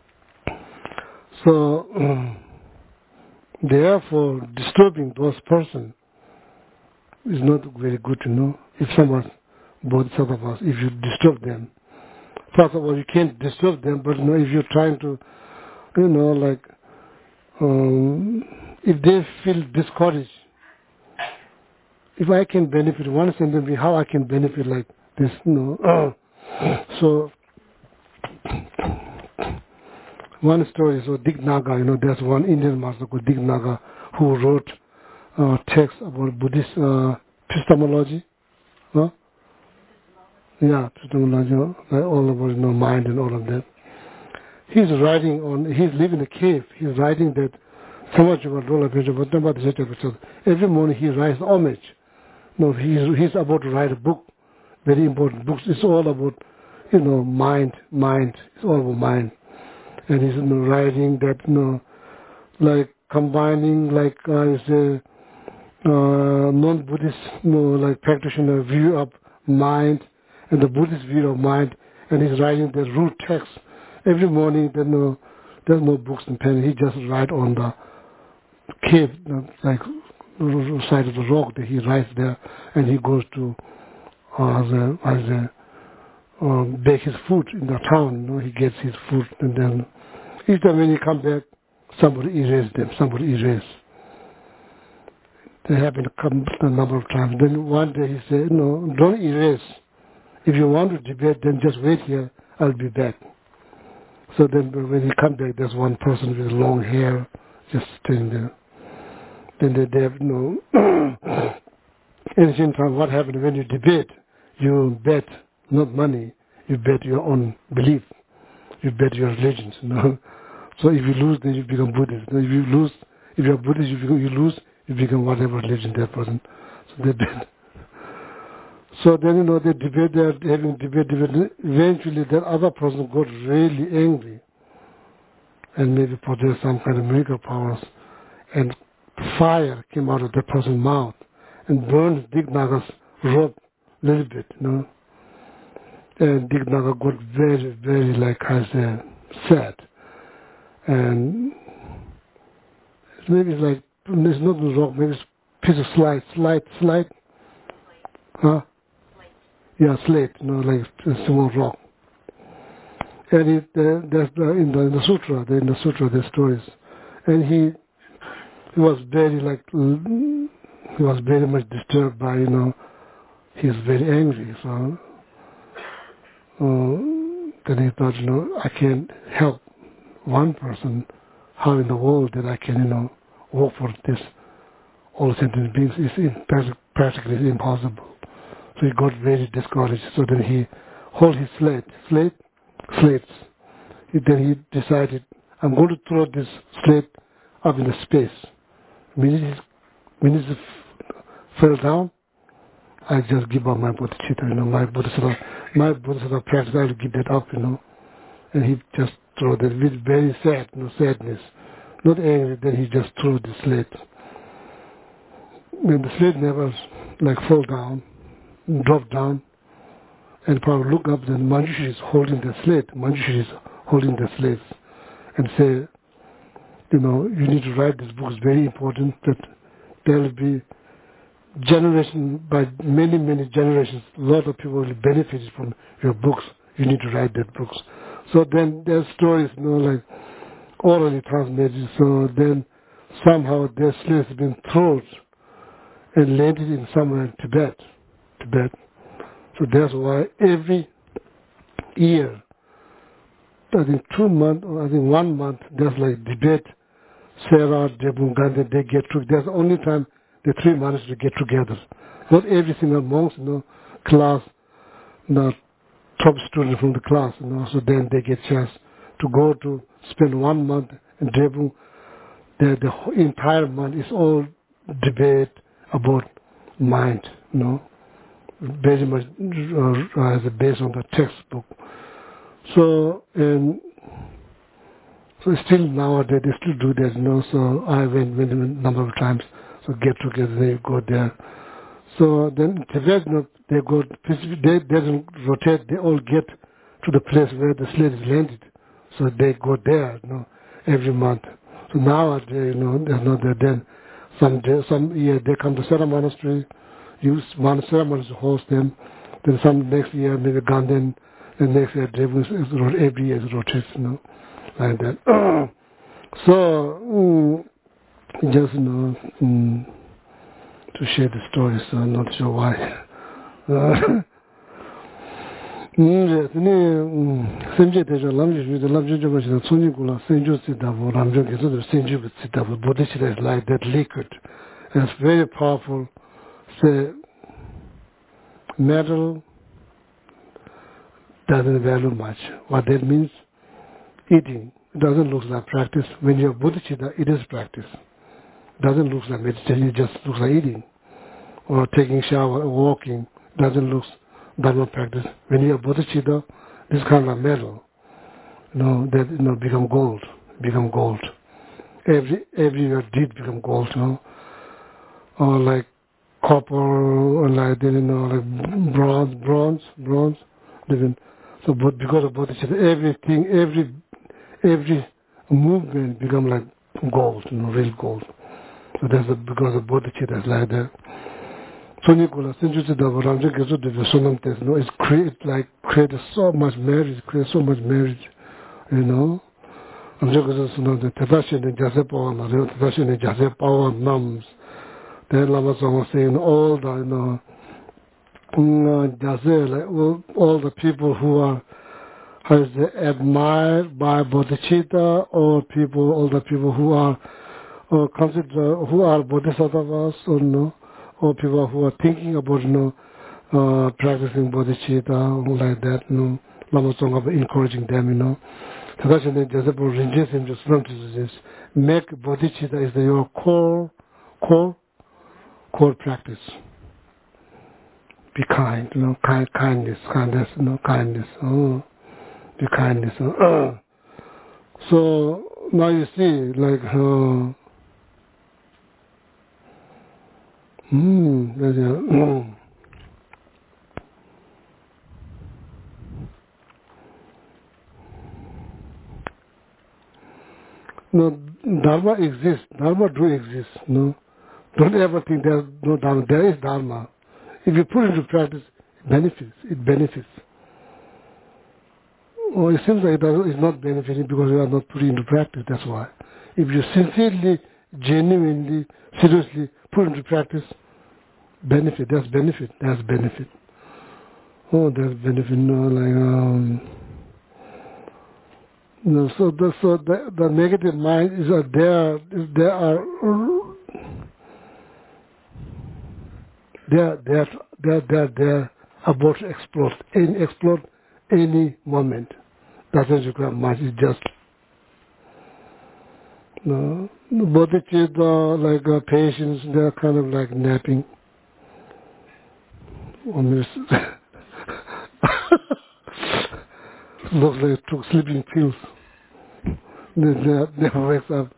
So, um, therefore, disturbing those person is not very good to know. If someone bodhisattvas, if you disturb them, first of all, you can't disturb them, but you know, if you're trying to, you know, like, um, if they feel discouraged, if I can benefit, one sentence be how I can benefit like this, you know. So, one story, so Dig Naga, you know, there's one Indian master called Dig Naga who wrote uh, texts about Buddhist uh, epistemology. Huh? Yeah, epistemology, you know, like all about, you know, mind and all of that. He's writing on, he's living in a cave, he's writing that so much about Rola Pejabha, every morning he writes homage. No, he's, he's about to write a book, very important books. It's all about, you know, mind, mind. It's all about mind. And he's, you know, writing that, you know, like combining, like, I say, uh, non-Buddhist, you know, like practitioner view of mind and the Buddhist view of mind. And he's writing the root text. Every morning, there's no, there's no books and pen. He just write on the cave, you know, like, side of the rock that he writes there, and he goes to uh, as a, as a um, bake his food in the town. You know, he gets his food, and then each time when he comes back, somebody erased them. Somebody erased. They happen to come a number of times. Then one day he said, "No, don't erase. If you want to debate, then just wait here. I'll be back." So then when he comes back, there's one person with long hair just standing there. Then they, they have, you know, ancient time, what happened when you debate? You bet not money, you bet your own belief, you bet your religions. You know? So if you lose, then you become Buddhist. If you lose, if you're Buddhist, you, become, you lose, you become whatever religion that person. So they bet. So then, you know, they debate, they're having debate, debate. Eventually, that other person got really angry and maybe possessed some kind of miracle powers, and fire came out of that person's mouth and burned Dig Naga's robe a little bit, you know. And Dig Naga got very, very, like I said, sad. And maybe it's like, it's not a rock, maybe it's a piece of slate, slate, slate. Huh? Yeah, slate, you know, like a small rock. And it, uh, there's uh, in, the, in the sutra, the, in the sutra, there's stories. And he, he was very like, he was very much disturbed by, you know, he was very angry. So uh, then he thought, you know, I can't help one person. How in the world that I can, you know, work for this all sentient beings is practically impossible. So he got very discouraged. So then he hold his slate, slate, slates. He, then he decided, I'm going to throw this slate up in the space. When it, when it fell down, I just give up my bodhicitta, you know, my bodhisattva, my bodhisattva practice, I will give that up, you know. And he just threw that with very sad, you know, sadness. Not angry, then he just threw the slate. When the slate never, like, fall down, drop down, and probably look up, then Manjushri is holding the slate. Manjushri is holding the slates and say, you know, you need to write this book. It's very important that there will be generation by many, many generations. A lot of people will benefit from your books. You need to write that books. So then there's stories, you know, like orally transmitted. So then somehow their slates have been thrown and landed in somewhere in Tibet. Tibet. So that's why every year, I think two months, or I think one month, there's like debate, Sarah, Debun, Gandhi, they get together. That's the only time the three manage to get together. Not every single monk, you know, class, the top student from the class, you know, so then they get chance to go to spend one month in Debun. The, the whole entire month is all debate about mind, you know, very much uh, as a base on the textbook. So, and so still nowadays they still do that, you know, so I went, went a number of times, so get together, they go there. So then Tibet, you know, they go, they, they don't rotate, they all get to the place where the slate is landed. So they go there, you know, every month. So nowadays, you know, they're not there. Then some day, some year they come to Sera Monastery, use Sera Monastery host them. Then some next year maybe Ganden, and next year they will, every year it rotates, you know, like that. So mm, just, you know, mm, to share the story, so I'm not sure why. Uh, 네, 네, 생제대저 남주주의 남주주가 손이구나 생주시다고 남주께서도 생주시다고 bodhicitta is like that liquid. It's very powerful. Say, metal doesn't value much. What that means, eating doesn't look like practice. When you're bodhicitta, it is practice. Doesn't look like meditation, it just looks like eating. Or taking shower or walking doesn't look Dharma practice. When you are bodhicitta, this kind of metal, you know, that, you know, become gold, become gold. Every, every your deed become gold, you know. Or like copper, or like, you know, like bronze, bronze, bronze. Even, so, but because of bodhicitta, everything, every, every movement become like gold, you know, real gold. So that's the, because of bodhicitta is like that. So Nicola, since you said that Ramja gets to the Sonam test, you know, it's create like created so much marriage, create so much marriage, you know. Ramja gets to the Tadashi and Jase Power, Tadashi and Jase Power Nams. Then Lama Song saying all the, you know, Jase, like all, all the people who are, how is it, admired by bodhicitta, or people, all the people who are, or consider, who are bodhisattvas, or no. Or people who are thinking about, you know, uh, practicing bodhicitta, like that, you know, Lama Tsonga about encouraging them, you know. So that's the example of Rinjin just learned to this. Make bodhicitta is the, your core, core, core practice. Be kind, you know, kind, kindness, kindness, you know, kindness, oh, be kindness. Uh. So now you see, like, uh, Hmm, there's a, mm. No, Dharma exists. Dharma do exist. No, don't ever think there's no Dharma. There is Dharma. If you put it into practice, it benefits. It benefits. Well, it seems like it doesn't, it's not benefiting because you are not putting into practice. That's why. If you sincerely, genuinely, seriously put into practice, benefit, there's benefit, there's benefit. Oh, there's benefit, no, like, um, no, so the, so the, the negative mind is that there, there are, they're, they're, they're, they're, they're about to explode, any, explode any moment. Doesn't require much, it's just, no, both the kids are like uh, patients, they're kind of like napping. On this, looks like it took sleeping pills. They, they never wakes up.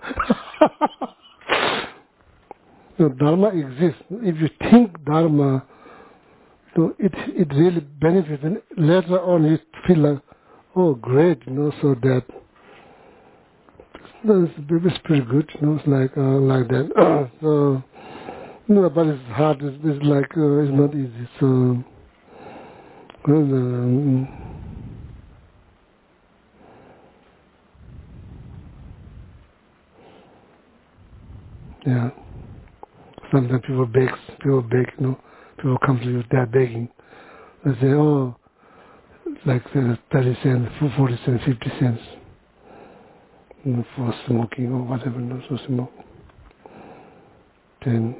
So Dharma exists. If you think Dharma, so it it really benefits, and later on you feel like, oh great, you know, so that no, it's, it's pretty good, you know, it's like uh, like that. So no, but it's hard. It's, it's like uh, it's not easy. So well, um, yeah. Sometimes people beg, people beg, you know, people come to you, they're begging. They say, oh, like uh, thirty cents, forty cents, fifty cents, you know, for smoking or whatever, you know, so smoke. Then,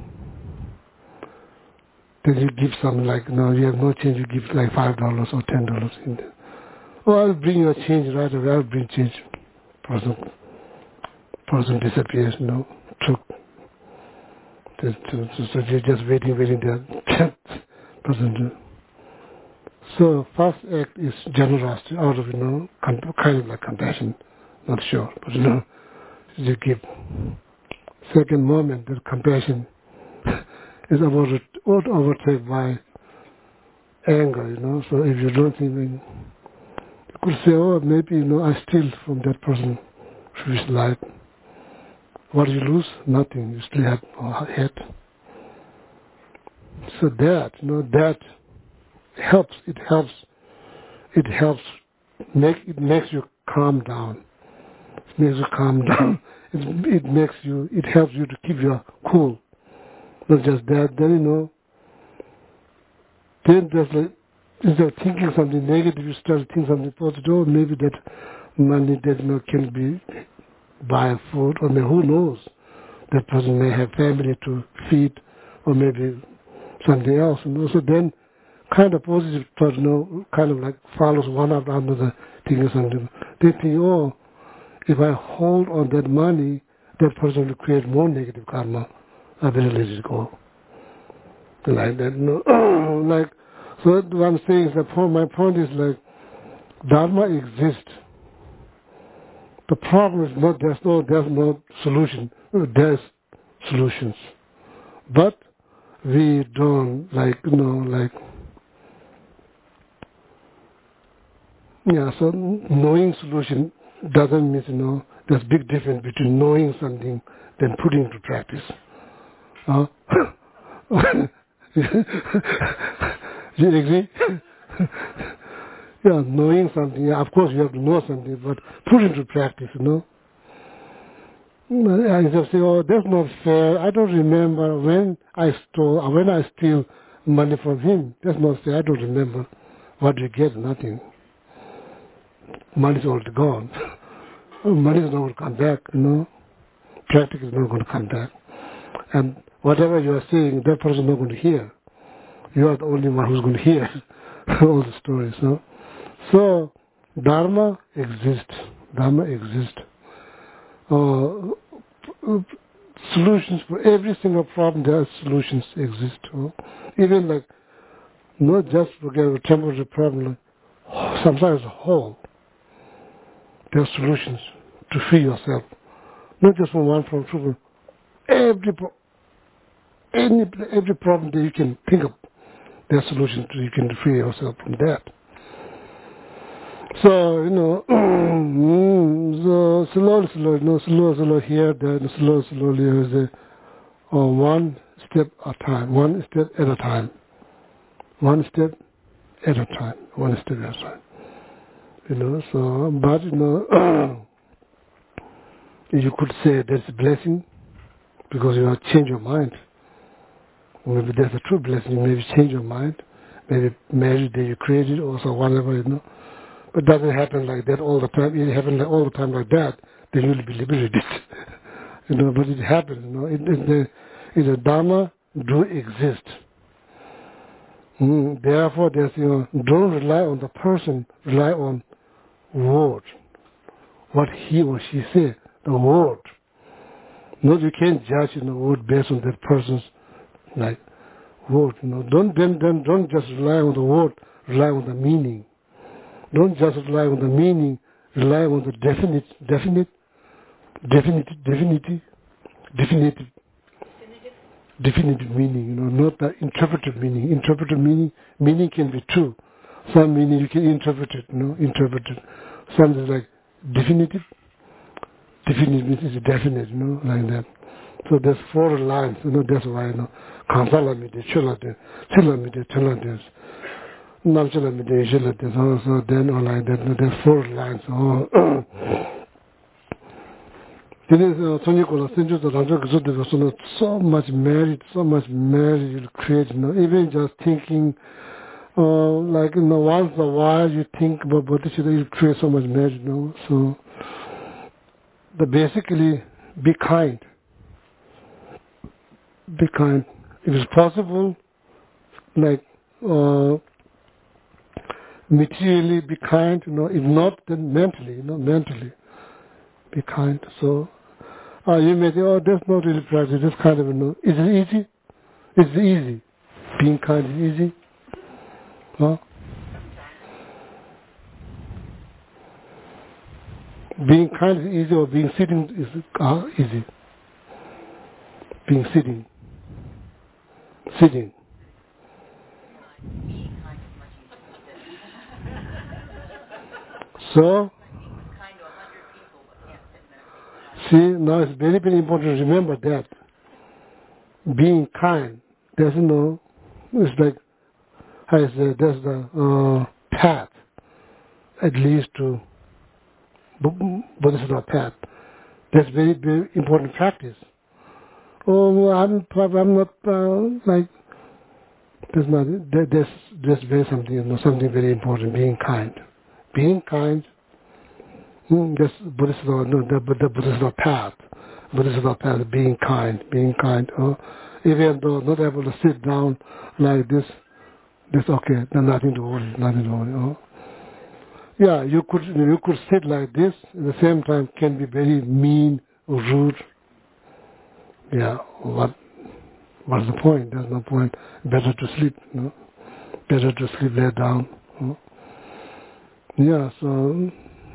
then you give some, like, no, you have no change, you give like five dollars or ten dollars in there. Oh, I'll bring you a change right away, I'll bring change. Person, person disappears, you know, took. So, so, so you're just waiting, waiting there. Person. So first act is generosity, out of, you know, com- kind of like compassion, not sure, but you know, you give. Second moment, that compassion is about to overtake by anger, you know. So if you don't even, you could say, oh, maybe, you know, I steal from that person whose life. What do you lose? Nothing. You still have a head. So that, you know, that helps. It helps. It helps. Make it makes you calm down. It makes you calm down. It, it makes you. It helps you to keep your cool. Not just that. Then you know. Then there's like, instead of thinking something negative, you start to think something positive. Oh, maybe that money that, you know, can be buy food, or maybe who knows? That person may have family to feed, or maybe something else. And also then kind of positive thought, you know, kind of like follows one after another, thinking something. They think, oh, if I hold on that money, that person will create more negative karma. I better let it go. Like that, you know. Like, so what I'm saying is that point, my point is like, Dharma exists. The problem is not, there's no, there's no solution. There's solutions. But we don't, like, you know, like, yeah, so knowing solution doesn't mean, you know, there's a big difference between knowing something than putting into practice. Uh, you agree? Yeah, knowing something, yeah, of course you have to know something, but put into practice, you know. I just say, oh, that's not fair. I don't remember when I stole, or when I steal money from him. That's not fair. I don't remember. What do you get? Nothing. Money's already gone. Money's not going to come back, you know. Practice is not going to come back. And whatever you are saying, that person is not going to hear. You are the only one who's going to hear all the stories, no? So, Dharma exists. Dharma exists. Uh, solutions for every single problem, there are solutions exist. Uh, even like, not just forget a temporary problem, like, sometimes a whole. There are solutions to free yourself. Not just from one problem, from every, pro- any, every problem that you can think of, there are solutions to, you can free yourself from that. So, you know, so slowly, slowly, no, slow, slow here, then slow, slowly, is a, uh, one step at a time, one step at a time, one step at a time, one step at a time. You know, so, but, you know, you could say that's a blessing because you have changed your mind. Maybe that's a true blessing, maybe change your mind, maybe marriage that you created, or so whatever, you know. It doesn't happen like that all the time. It happens all the time like that, then you'll be liberated. You know, but it happens, you know. It, it, the, it, the Dharma do exist. Mm, therefore, there's, you know, don't rely on the person, rely on word. What he or she say, the word. No, you can't judge, you know, word based on that person's, like, word. You know, don't then, then don't just rely on the word, rely on the meaning. Don't just rely on the meaning, rely on the definite, definite, definite, definite, definitive, definitive meaning, you know, not the interpretive meaning. Interpretive meaning, meaning can be true. Some meaning you can interpret it, you know, interpret it. Some is like definitive, definitive means is definite, you know, like that. So there's four lines, you know, that's why, you know, Kansalamide, Chulade, Chulamide, Chuladis, Namchulamide, Chuladis, also then or like that, you know, there's four lines. Oh, Then is Sonikola, Sinjo, the Ranjo, so much merit, so much merit you create, you know, even just thinking, uh, like, you know, once in a while you think about Bodhisattva, you create so much merit, you know, so, the basically, be kind. Be kind. If it's possible, like, uh, materially be kind, you know, if not, then mentally, you know, mentally be kind. So, Uh, you may say, oh, that's not really practice, that's kind of, you know, is it easy? It's easy. Being kind is easy. Huh? Being kind is easy, or being sitting is uh, easy. Being sitting. Sitting. So, see, now it's very, very important to remember that. Being kind, there's no, it's like, how I say, there's the uh, path, at least to Bodhisattva path. That's very, very important practice. Oh, I'm, I'm not, uh, like, there's not, there, there's, there's very something, you know, something very important, being kind. Being kind, hmm, that's Bodhisattva, no, the, the Bodhisattva path. Bodhisattva path, being kind, being kind. Oh, even though not able to sit down like this, that's okay, there's nothing to worry, nothing to worry. Oh. Yeah, you could, you could sit like this, at the same time can be very mean, rude. Yeah, what, what's the point? There's no point. Better to sleep, you know? Better to sleep, lay down. You know? Yeah, so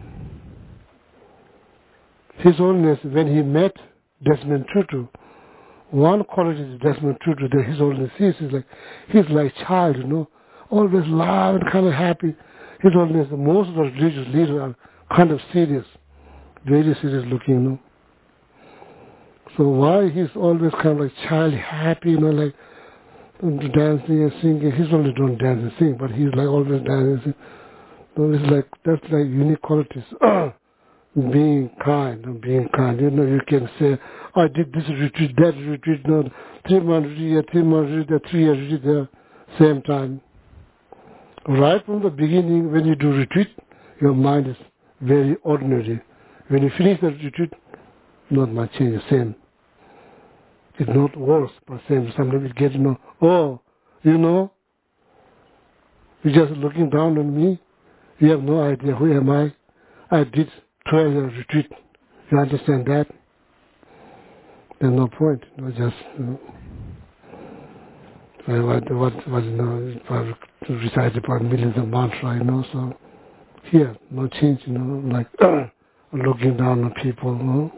His Holiness, when he met Desmond Tutu, one quality of Desmond Tutu that His Holiness sees is like, he's like child, you know, always loud and kind of happy. His Holiness, most of the religious leaders are kind of serious, very serious looking, you know. So why he's always kind of like child happy, you know, like dancing and singing. He's only don't dance and sing, but he's like always dancing and sing. So it's like, that's like unique qualities. Being kind and being kind. You know, you can say, I did this retreat, that retreat, no, three months retreat here, three months retreat there, three years retreat there, same time. Right from the beginning, when you do retreat, your mind is very ordinary. When you finish the retreat, not much change, same. It's not worse, but same. Sometimes it gets, you know, oh, you know, you're just looking down on me. You have no idea who am I. I did twelve years retreat. You understand that? There's no point. You know, just, you know, I, what, what, what, you know, I recite about millions of mantra, you know, so here, no change, you know, like looking down on people, you know.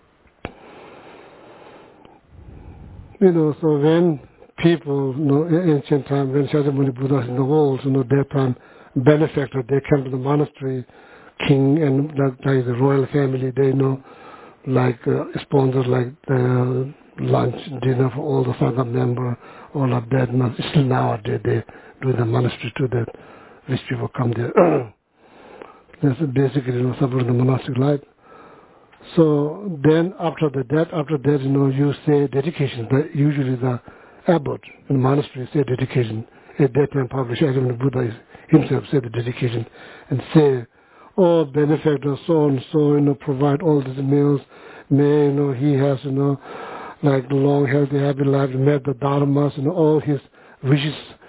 You know, so when people, you know, in ancient time, when Shakyamuni Buddhas in the world, you know, that time, benefactor, they come to the monastery, king and that, like the royal family, they know, like uh, sponsors, like the lunch, dinner for all the Sangha member, all of that. You know, still nowadays they do in the monastery too, that rich people come there. That's basically, you know, support the monastic life. So then after the death, after that, you know, you say dedication. The, usually the abbot in the monastery say dedication. At that time, Pablo Shakyamuni Buddha himself said the dedication and say, oh, benefactor, so and so, you know, provide all these meals. May, you know, he has, you know, like long, healthy, happy life, met the dharmas, and all his wishes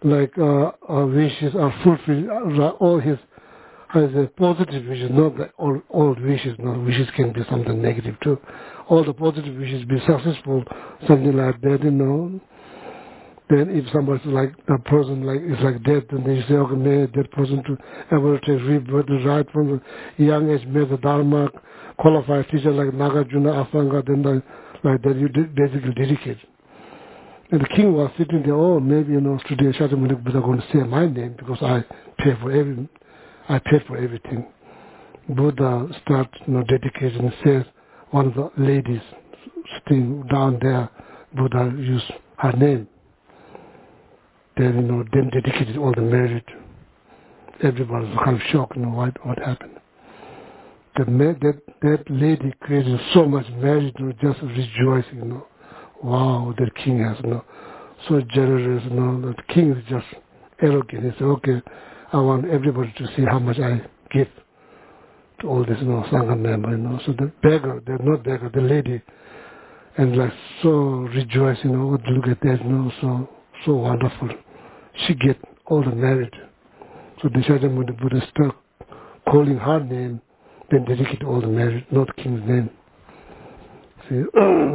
like uh, our wishes are fulfilled, uh, all his has a positive wishes, not that all, all wishes, no, wishes can be something negative too. All the positive wishes be successful, something like that, you know. Then if somebody's like, a person like, is like dead, then they say, okay, may that person to ever take rebirth, right from the young age, may the Dharma, qualified teacher like Nagarjuna, Asanga, then the, like that, you did basically dedicate. And the king was sitting there, oh, maybe, you know, today Shakyamuni Buddha going to say my name because I pay for every, I paid for everything. Buddha starts, you know, dedication and says, one of the ladies sitting down there, Buddha used her name. Then, you know, then dedicated all the merit. Everybody was kind of shocked, you know, what, what happened. The, that, that lady created so much merit, you know, just rejoicing, you know. Wow, that king has, you know, so generous, you know, the king is just arrogant. He said, okay, I want everybody to see how much I give to all this, you know, Sangha member, you know. So the beggar, they're not beggar, the lady, and like so rejoicing, you know, look at that, you know, so, so wonderful. She get all the merit. So the Shakyamuni Buddha started calling her name, then dedicate all the merit, not king's name. See,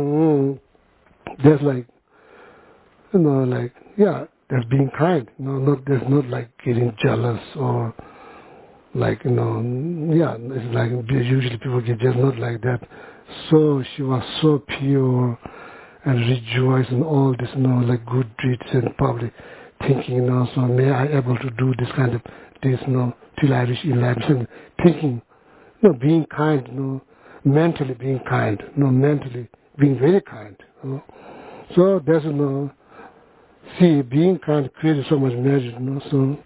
there's like, you know, like, yeah, there's being kind, you know, not, there's not like getting jealous or like, you know, yeah, it's like usually people get just not like that. So she was so pure and rejoiced in all this, you know, like good deeds and probably thinking, you know, so may I able to do this kind of this, you know, till I reach enlightenment. Thinking, you know, being kind, you know, mentally being kind, you know, mentally being very kind, you know. So there's, you know, see, being kind created so much merit, you know, so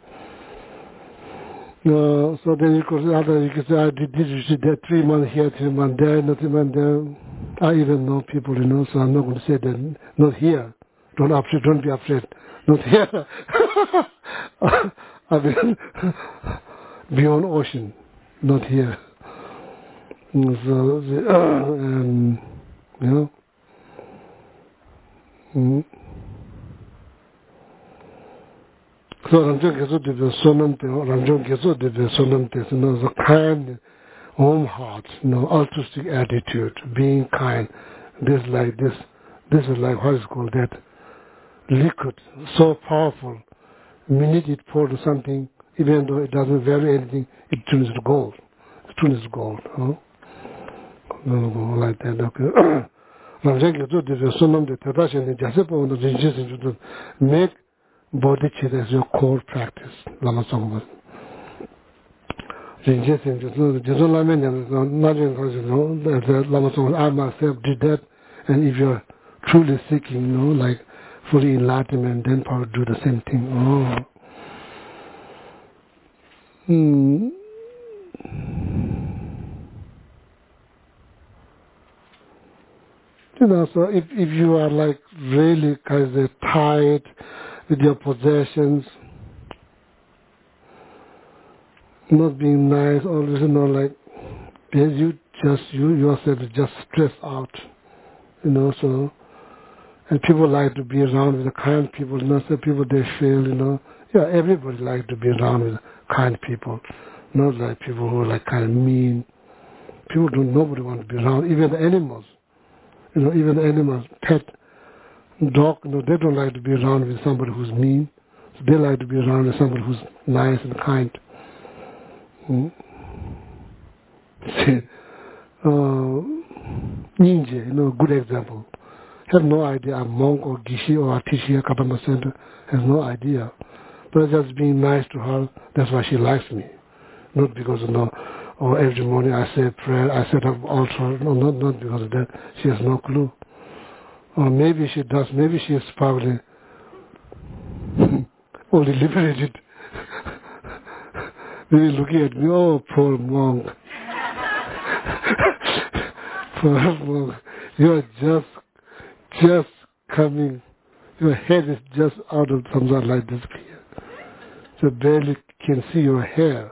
no, so then you could, other, you could say, I did this, you did that, three months here, three months there, not three months there. I even know people, you know, so I'm not going to say that, not here. Don't upset, don't be afraid. Not here. I mean, beyond ocean, not here. So, the, uh, um, you know, mm-hmm. So Ramchung Geso did the sonante, Ramchung Geso did the sonante, you know, the kind, warm heart, you know, altruistic attitude, being kind. This like this, this is like what is called that liquid, so powerful. The minute it poured to something, even though it doesn't vary anything, it turns to gold. It turns to gold, huh? Like that, okay. Ramchung Geso did the sonante, Tadashi and Jasepa on the Jinjis to make bodhicitta as your core practice. Lama Tsongpa. Rinjit Singh, Jesu Lama Nyam, Lama Tsongpa, I myself did that, and if you're truly seeking, you know, like fully enlightenment, then probably do the same thing. Oh. Hmm. You know, so if, if you are like really kind of tight with your possessions, not being nice, always, you know, like, you just, you yourself just stressed out, you know, so, and people like to be around with the kind people, you know, so people, they feel, you know, yeah, everybody like to be around with kind people, not like people who are like kind of mean. People don't, nobody want to be around, even the animals, you know, even the animals, pet, dog, you know, they don't like to be around with somebody who's mean, so they like to be around with somebody who's nice and kind. Hmm. uh, Ninja, you know, good example. Have no idea, a monk or Gishi or a Tishi or Kadamba Center, has no idea. But just being nice to her, that's why she likes me. Not because, you know, or every morning I say prayer, I set up altar, no, not, not because of that. She has no clue. Or maybe she does, maybe she is probably only liberated. Maybe looking at me, oh, poor monk. Poor monk. You are just, just coming, your head is just out of something like this here. So barely can see your hair.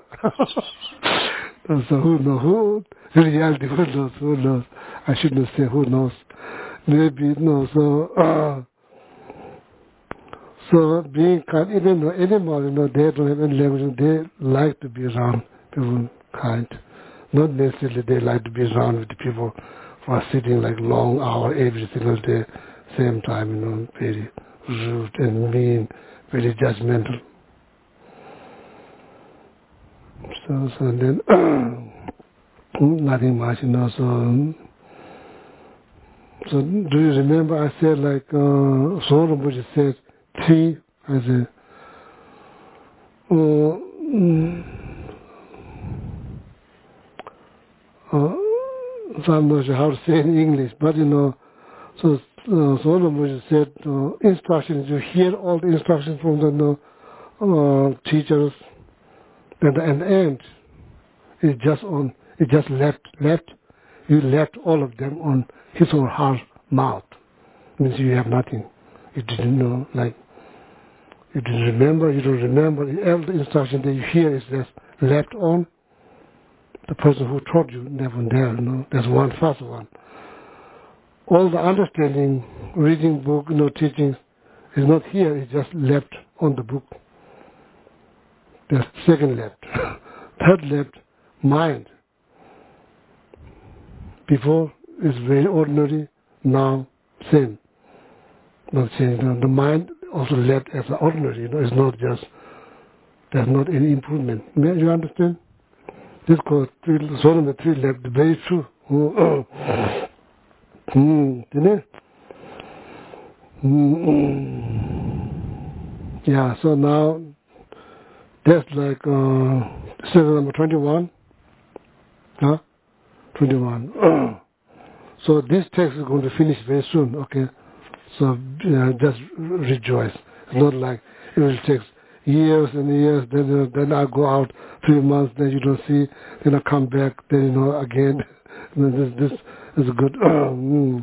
So who knows? Who, in reality, who knows? Who knows? I shouldn't say who knows. Maybe, no, so, uh, So being kind, even though animals, you know, they don't have any language, they like to be around people kind. Not necessarily they like to be around with the people who are sitting like long hour every single day, same time, you know, very rude and mean, very judgmental. So, so then, nothing much, you know, so, so do you remember I said like, uh, Sorobuji said, three, I said, uh, mm, uh, so I'm not sure how to say it in English, but you know, so uh, Sorobuji said, uh, instructions, you hear all the instructions from the uh, teachers, and at the end, it's just on, it just left, left, you left all of them on his or her mouth. Means you have nothing. You didn't know, like, you didn't remember, you don't remember. All the instruction that you hear is just left on the person who taught you, never there, you know. That's one first one. All the understanding, reading book, you know, teachings is not here, it's just left on the book. That's second left. Third left, mind. Before is very ordinary, now same. Not saying, you know, the mind also left as ordinary, you know, it's not just, there's not any improvement. You understand? This called three, Solomon three left, very true. Oh, mm, mm, yeah, so now that's like uh, section number twenty-one. Huh? twenty-one. So this text is going to finish very soon, okay? So uh, just rejoice. It's not like it will take years and years, then uh, then I go out three months, then you don't see, then I come back, then you know, again. this, this is good. mm.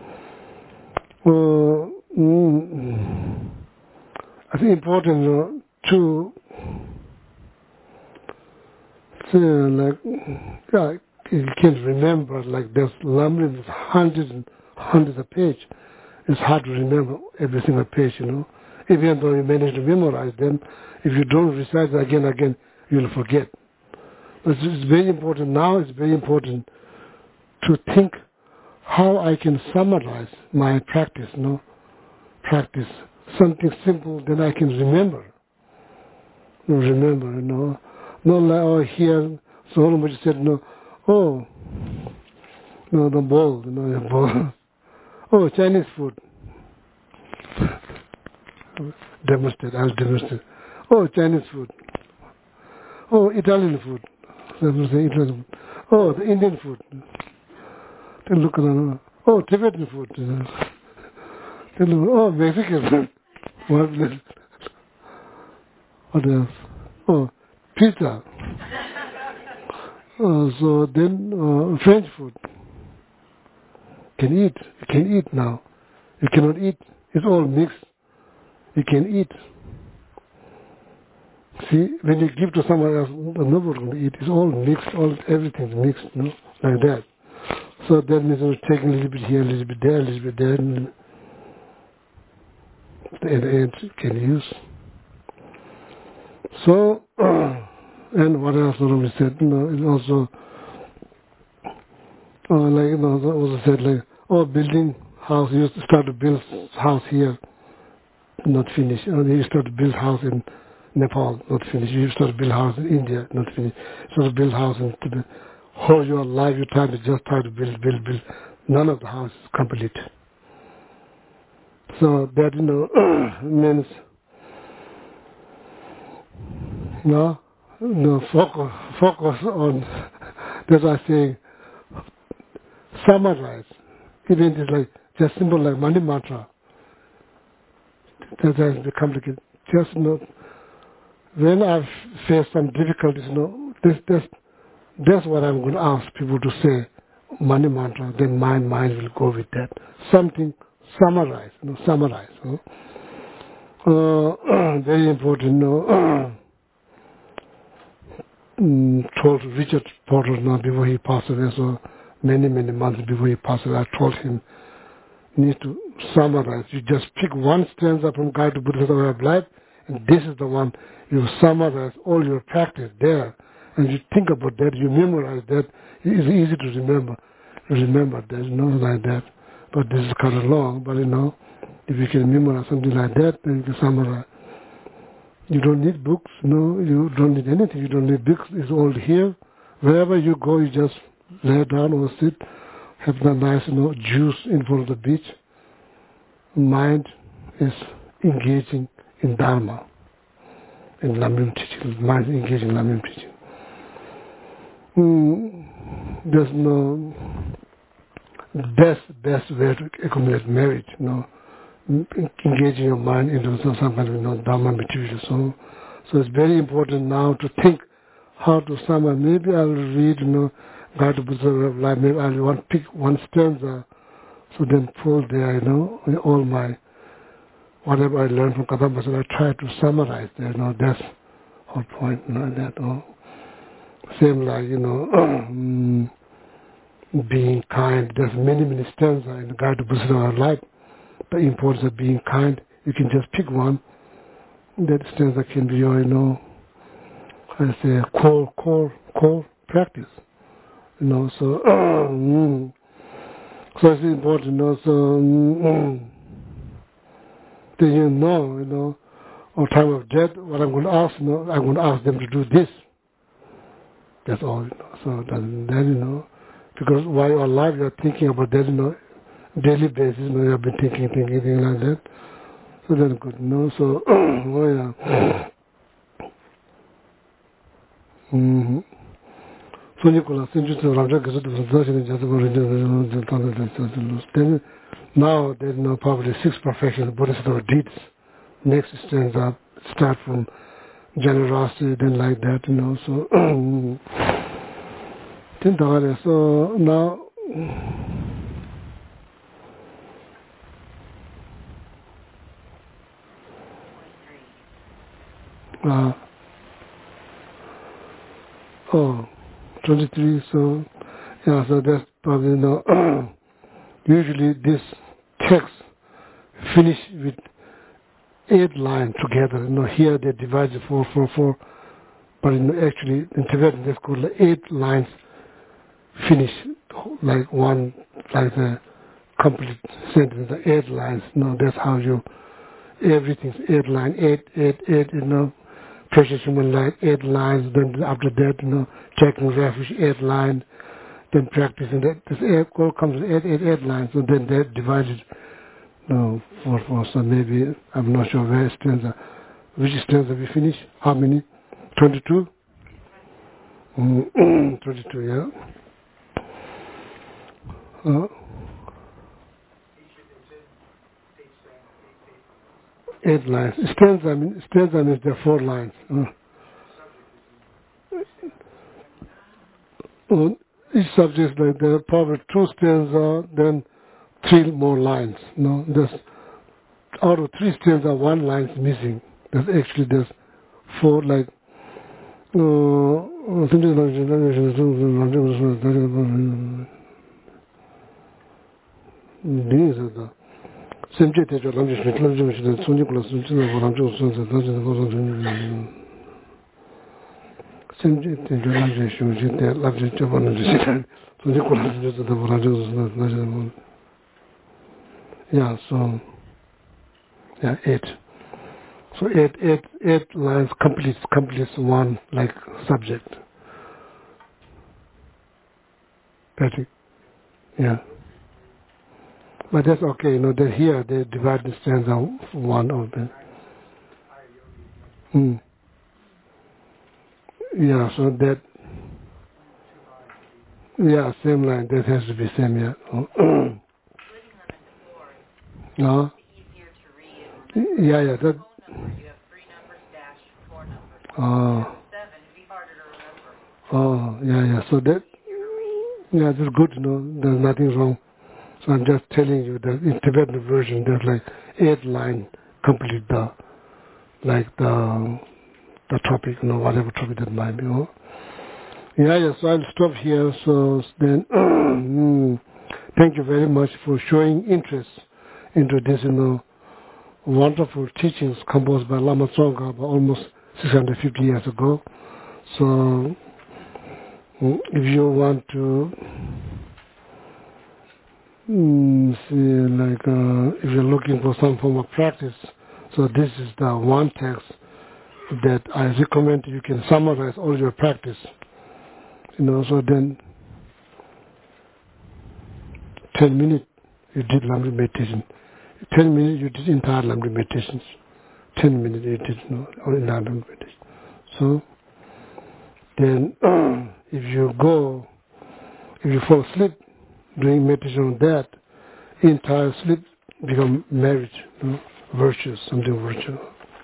Uh, mm. I think important uh, to say, like, yeah, you can't remember, like there's numbers, hundreds and hundreds of pages. It's hard to remember every single page, you know. Even though you manage to memorize them, if you don't recite it again and again, you'll forget. But it's very important now, it's very important to think how I can summarize my practice, you know. Practice something simple that I can remember. Remember, you know. Not like, oh, here, somebody said, no, oh, no, the bowl, you know, the bowl. Oh, Chinese food. Demonstrate, I'll demonstrate. Oh, Chinese food. Oh, Italian food. Italian food. Oh, the Indian food. Then look around. Oh, Tibetan food. Then look, oh, Mexican food. What, what else? Oh, pizza. Uh, so then uh, French food. Can eat. You can eat now. You cannot eat. It's all mixed. You can eat. See, when you give to someone else, nobody will eat. It's all mixed. All everything's mixed, you know, like that. So that means you're taking a little bit here, a little bit there, a little bit there, and at the end you can use. So, and what else we said? You know, it also, uh, like you know, also said like, oh, building house. You used to start to build house here, not finished. And you start to build house in Nepal, not finished. You start to build house in India, not finished. You start to build house in Tibet. Whole your life you try to just try to build, build, build. None of the house is complete. So that, you know, means, no, no, focus, focus on, that's why I say, summarize. Even it's like, just simple like money mantra. That has become complicated. Just, you know, when I've faced some difficulties, you know, this, this, that's what I'm going to ask people to say, money mantra, then my mind will go with that. Something, summarize, you know, summarize. You know. Uh, very important, you know, mm, told Richard Porter now before he passed away, so many, many months before he passed away, I told him, need to summarize. You just pick one stanza from Guide to Buddhist Way of Life, and this is the one you summarize all your practice there, and you think about that, you memorize that. It's easy to remember. You remember that, you know, like that. But this is kind of long, but you know, if you can memorize something like that, then you can summarize. You don't need books, no, you don't need anything. You don't need books. It's all here. Wherever you go, you just lay down or sit, have the nice, you know, juice in front of the beach. Mind is engaging in Dharma, in Lamrim teaching. Mind is engaging in Lamrim teaching. Mm, there's no best best way to accumulate merit, you know, engaging your mind into some, some kind of, you know, Dharma material. So, so it's very important now to think how to summarize. Maybe I'll read, you know, Guide to Buddhist Way of Life. Maybe I'll want pick one stanza, so then pull there, you know, all my whatever I learned from Kadamba. So I try to summarize there. You know, that's the whole point, you know, that. Oh. Same like, you know, being kind. There's many, many stanzas in the Guide to Buddhist Way of Life. The importance of being kind. You can just pick one. That stanza can be your, you know, I say, core, core, core practice. You know, so, mm, so it's important, you know, so, mm, then you know, you know, on time of death, what I'm going to ask, you know, I'm going to ask them to do this. That's all, you know. So then, then, you know, because while you're alive, you're thinking about that, you know, daily basis, you know, you've been thinking, thinking, thinking like that. So that's good, you know, so, oh yeah. Mm-hmm. So Nicola, now there's no probably six perfections, Bodhisattva deeds. Next stands up, start from generosity, then like that, you know, so so now uh, oh, twenty-three, so yeah, so that's probably, you know, usually this text finish with eight lines together. You know, here they divide it four, four, four, but you know, actually in Tibetan that's called like eight lines finish, like one, like the complete sentence, the eight lines. You know, that's how you, everything's eight line, eight, eight, eight, you know, precious human life, eight lines, then after that, you know, taking refuge, eight lines, then practicing that, this eight, all comes with eight, eight, eight lines, so then they're divided. No, four, four, so maybe, I'm not sure where stanza, which stanza we finish, how many, twenty-two? Mm, twenty-two, yeah. Uh, eight lines. Stanza, I mean, stanza means there are four lines. Uh, uh, each subject, like there are probably two stanza, then three more lines. No, there's out of three stanza, one line is missing. There's actually there's four, like uh, these are the Semje Tejo Lamji Schmidt, Lamji Schmidt, Sonja Kula Sunjina, Lamji Sunja, Lamji Semje Tejo Lamji Schmidt, Lamji Japan, Sonja Kula Sunja, Lamji. Yeah, so, yeah, eight. So eight, eight, eight lines completes, completes one, like, subject. Patrick? Yeah. But that's okay, you know, that here they divide the stanza one of them. Mm. Yeah, so that, yeah, same line, that has to be same, yeah. No? Yeah, yeah, that. You have three numbers dash four numbers. Oh. Seven, it'd be harder to remember. Oh, yeah, yeah, so that, yeah, that's good to know, there's nothing wrong. So I'm just telling you that in Tibetan version, there's like eight lines complete the, like the, the topic, you know, whatever topic that might be. Oh. Yeah, yeah, so I'll stop here. So then, thank you very much for showing interest into this, you know, wonderful teachings composed by Lama Tsongkhapa almost six hundred fifty years ago. So, if you want to mm, see, like, uh, if you're looking for some form of practice, so this is the one text that I recommend you can summarize all your practice. You know, so then ten minutes you did Lamrim meditation. ten minutes you did entire Lamrim meditations. ten minutes you did you know, all entire Lamrim meditation. So then if you go, if you fall asleep doing meditation on that, entire sleep become marriage, you know, virtuous, something virtuous.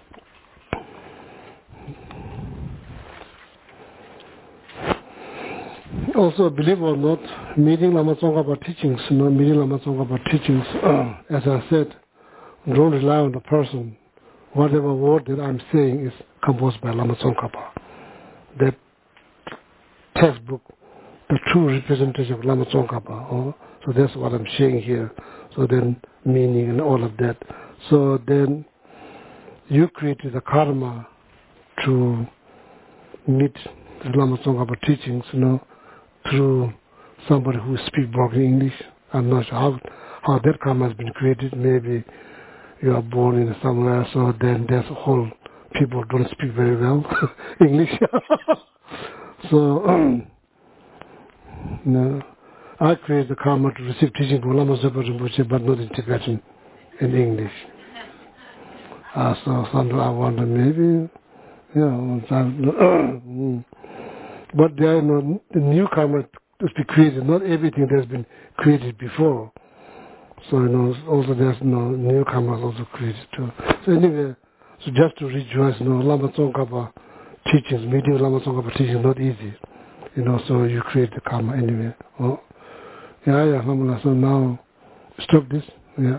Also, believe it or not, meeting Lama Tsongkhapa teachings, you know, meeting Lama Tsongkhapa teachings, uh, as I said, don't rely on the person. Whatever word that I'm saying is composed by Lama Tsongkhapa. That textbook, the true representation of Lama Tsongkhapa. Oh, so that's what I'm saying here. So then, meaning and all of that. So then, you created a karma to meet the Lama Tsongkhapa teachings, you know, through somebody who speaks broken English. I'm not sure how, how that karma has been created. Maybe you are born in somewhere, so then there's a whole people don't speak very well English. So, um, no, I created the karma to receive teaching from Lama Zopa Rinpoche, but not in Tibetan, in English. Uh, so sometimes I wonder maybe, you know, but there are no the new karma to be created, not everything that's been created before. So, you know, also there's no new karma also created too. So anyway, so just to rejoice, you know, Lama Tsongkhapa teachings, meeting Lama Tsongkhapa teachings not easy. You know, so you create the karma anyway. Oh, yeah, yeah, Alhamdulillah. So now, stop this, yeah.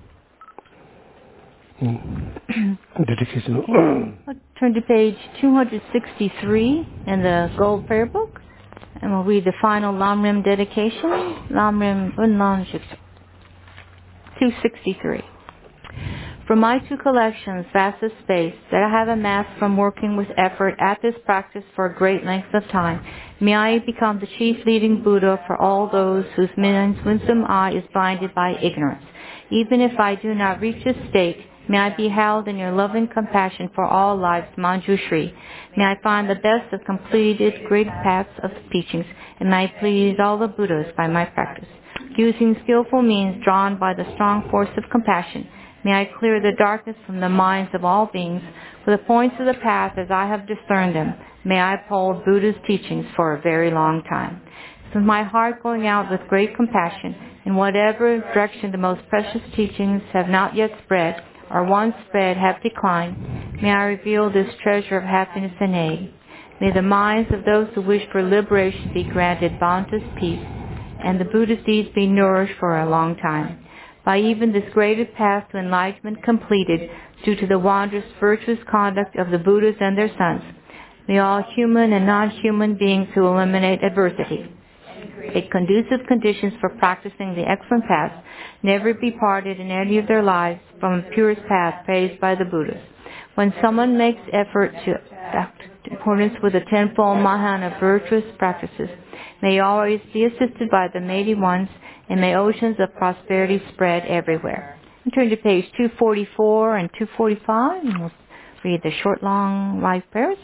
Mm. Dedication. We'll turn to page two hundred sixty-three in the Gold Prayer Book, and we'll read the final Lamrim dedication, Lamrim Unlan Shiksa, two sixty-three. From my two collections, vast of space, that I have amassed from working with effort at this practice for a great length of time, may I become the chief leading Buddha for all those whose mind's winsome eye is blinded by ignorance. Even if I do not reach this state, may I be held in your loving compassion for all lives, Manjushri. May I find the best of completed great paths of teachings, and may I please all the Buddhas by my practice. Using skillful means drawn by the strong force of compassion, may I clear the darkness from the minds of all beings, for the points of the path as I have discerned them. May I uphold Buddha's teachings for a very long time. With my heart going out with great compassion, in whatever direction the most precious teachings have not yet spread, or once spread have declined, may I reveal this treasure of happiness and aid. May the minds of those who wish for liberation be granted boundless peace, and the Buddha's deeds be nourished for a long time. By even this greatest path to enlightenment completed due to the wondrous virtuous conduct of the Buddhas and their sons, may all human and non-human beings who eliminate adversity, create conducive conditions for practicing the excellent path, never be parted in any of their lives from the purest path praised by the Buddhas. When someone makes effort to act in accordance with the tenfold Mahana of virtuous practices, may he always be assisted by the mighty ones, and may oceans of prosperity spread everywhere. And turn to page two forty-four and two forty-five, and we'll read the short, long life prayers.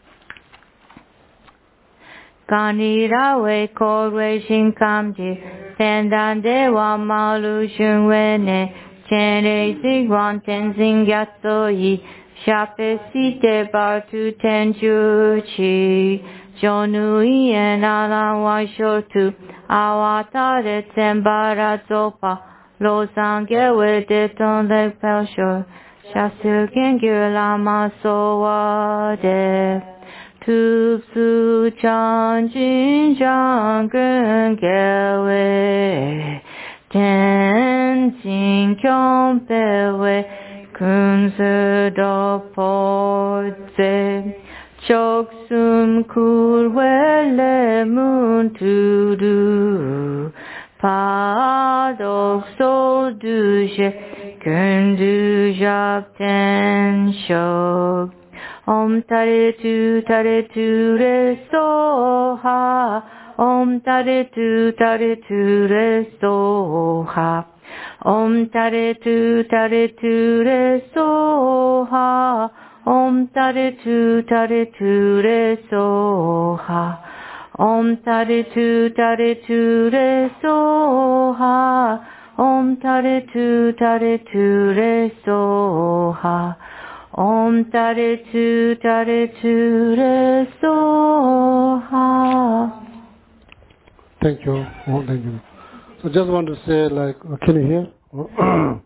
Kanirawe korwe shinkamji, pendande wa malu shunwene, chenre sigwan tenzing yatsoi, shape site batu tenjuchi, jonui en ala wa shotu, awatare tembara zopa, lo sangewe de ton le pelsho, shasil gengir lama sowa de. Tu su chan jin zhang gen gewe, ten jin kyong pewe, kun se do po ze, chok sum kur we le mun tu du, Pa dok so du je kun du jap ten shok. Om tare tu tare tu re so ha. Om tare tu tare tu re so ha. Om tare tu tare tu re so ha. Om tare tu tare tu re so ha. Om tare tu tare tu re so ha. Om tare tu tare tu re so ha. Om tare tu tare tu re so ha. Thank you. Oh, thank you. So just want to say, like, can you hear?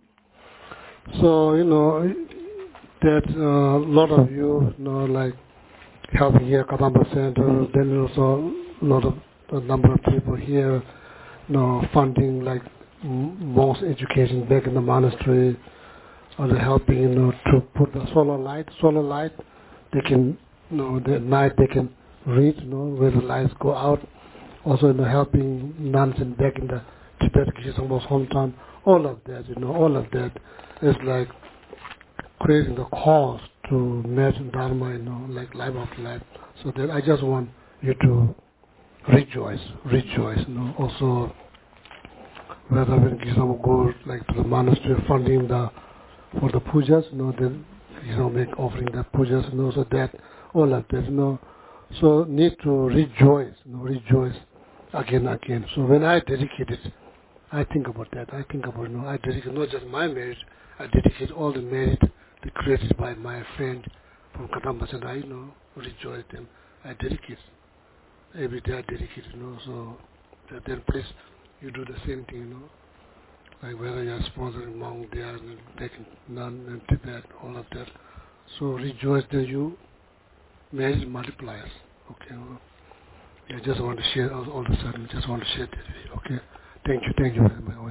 So, you know, that a uh, lot of you, you know, like, helping here, Kadamba Center, then also a lot of, a number of people here, you know, funding, like, monks education back in the monastery, or they're helping, you know, to put the solar light, solar light, they can, you know, at night they can read, you know, where the lights go out. Also, you know, helping nuns in back in the Tibet, Kisangpo's hometown, all of that, you know, all of that is like creating the cause to imagine Dharma, you know, like life after life. So that I just want you to rejoice, rejoice, you know. Also, whether when Kisangpo go like to the monastery funding the for the pujas, you know, then Kisangpo make offering the pujas, you know, so that all of that, you know. So need to rejoice, you know, rejoice again, again. So when I dedicate it, I think about that. I think about, you know, I dedicate not just my merit, I dedicate all the merit that created by my friend from Kadamba, and I, you know, rejoice them. I dedicate every day. I dedicate, you know. So that then please, you do the same thing, you know. Like whether you are sponsoring monk, they are taking Nun and Tibet, all of that. So rejoice that you merit multipliers. Okay. Well, I just want to share all, all the sudden. Just want to share that with you. Okay. Thank you. Thank you very much.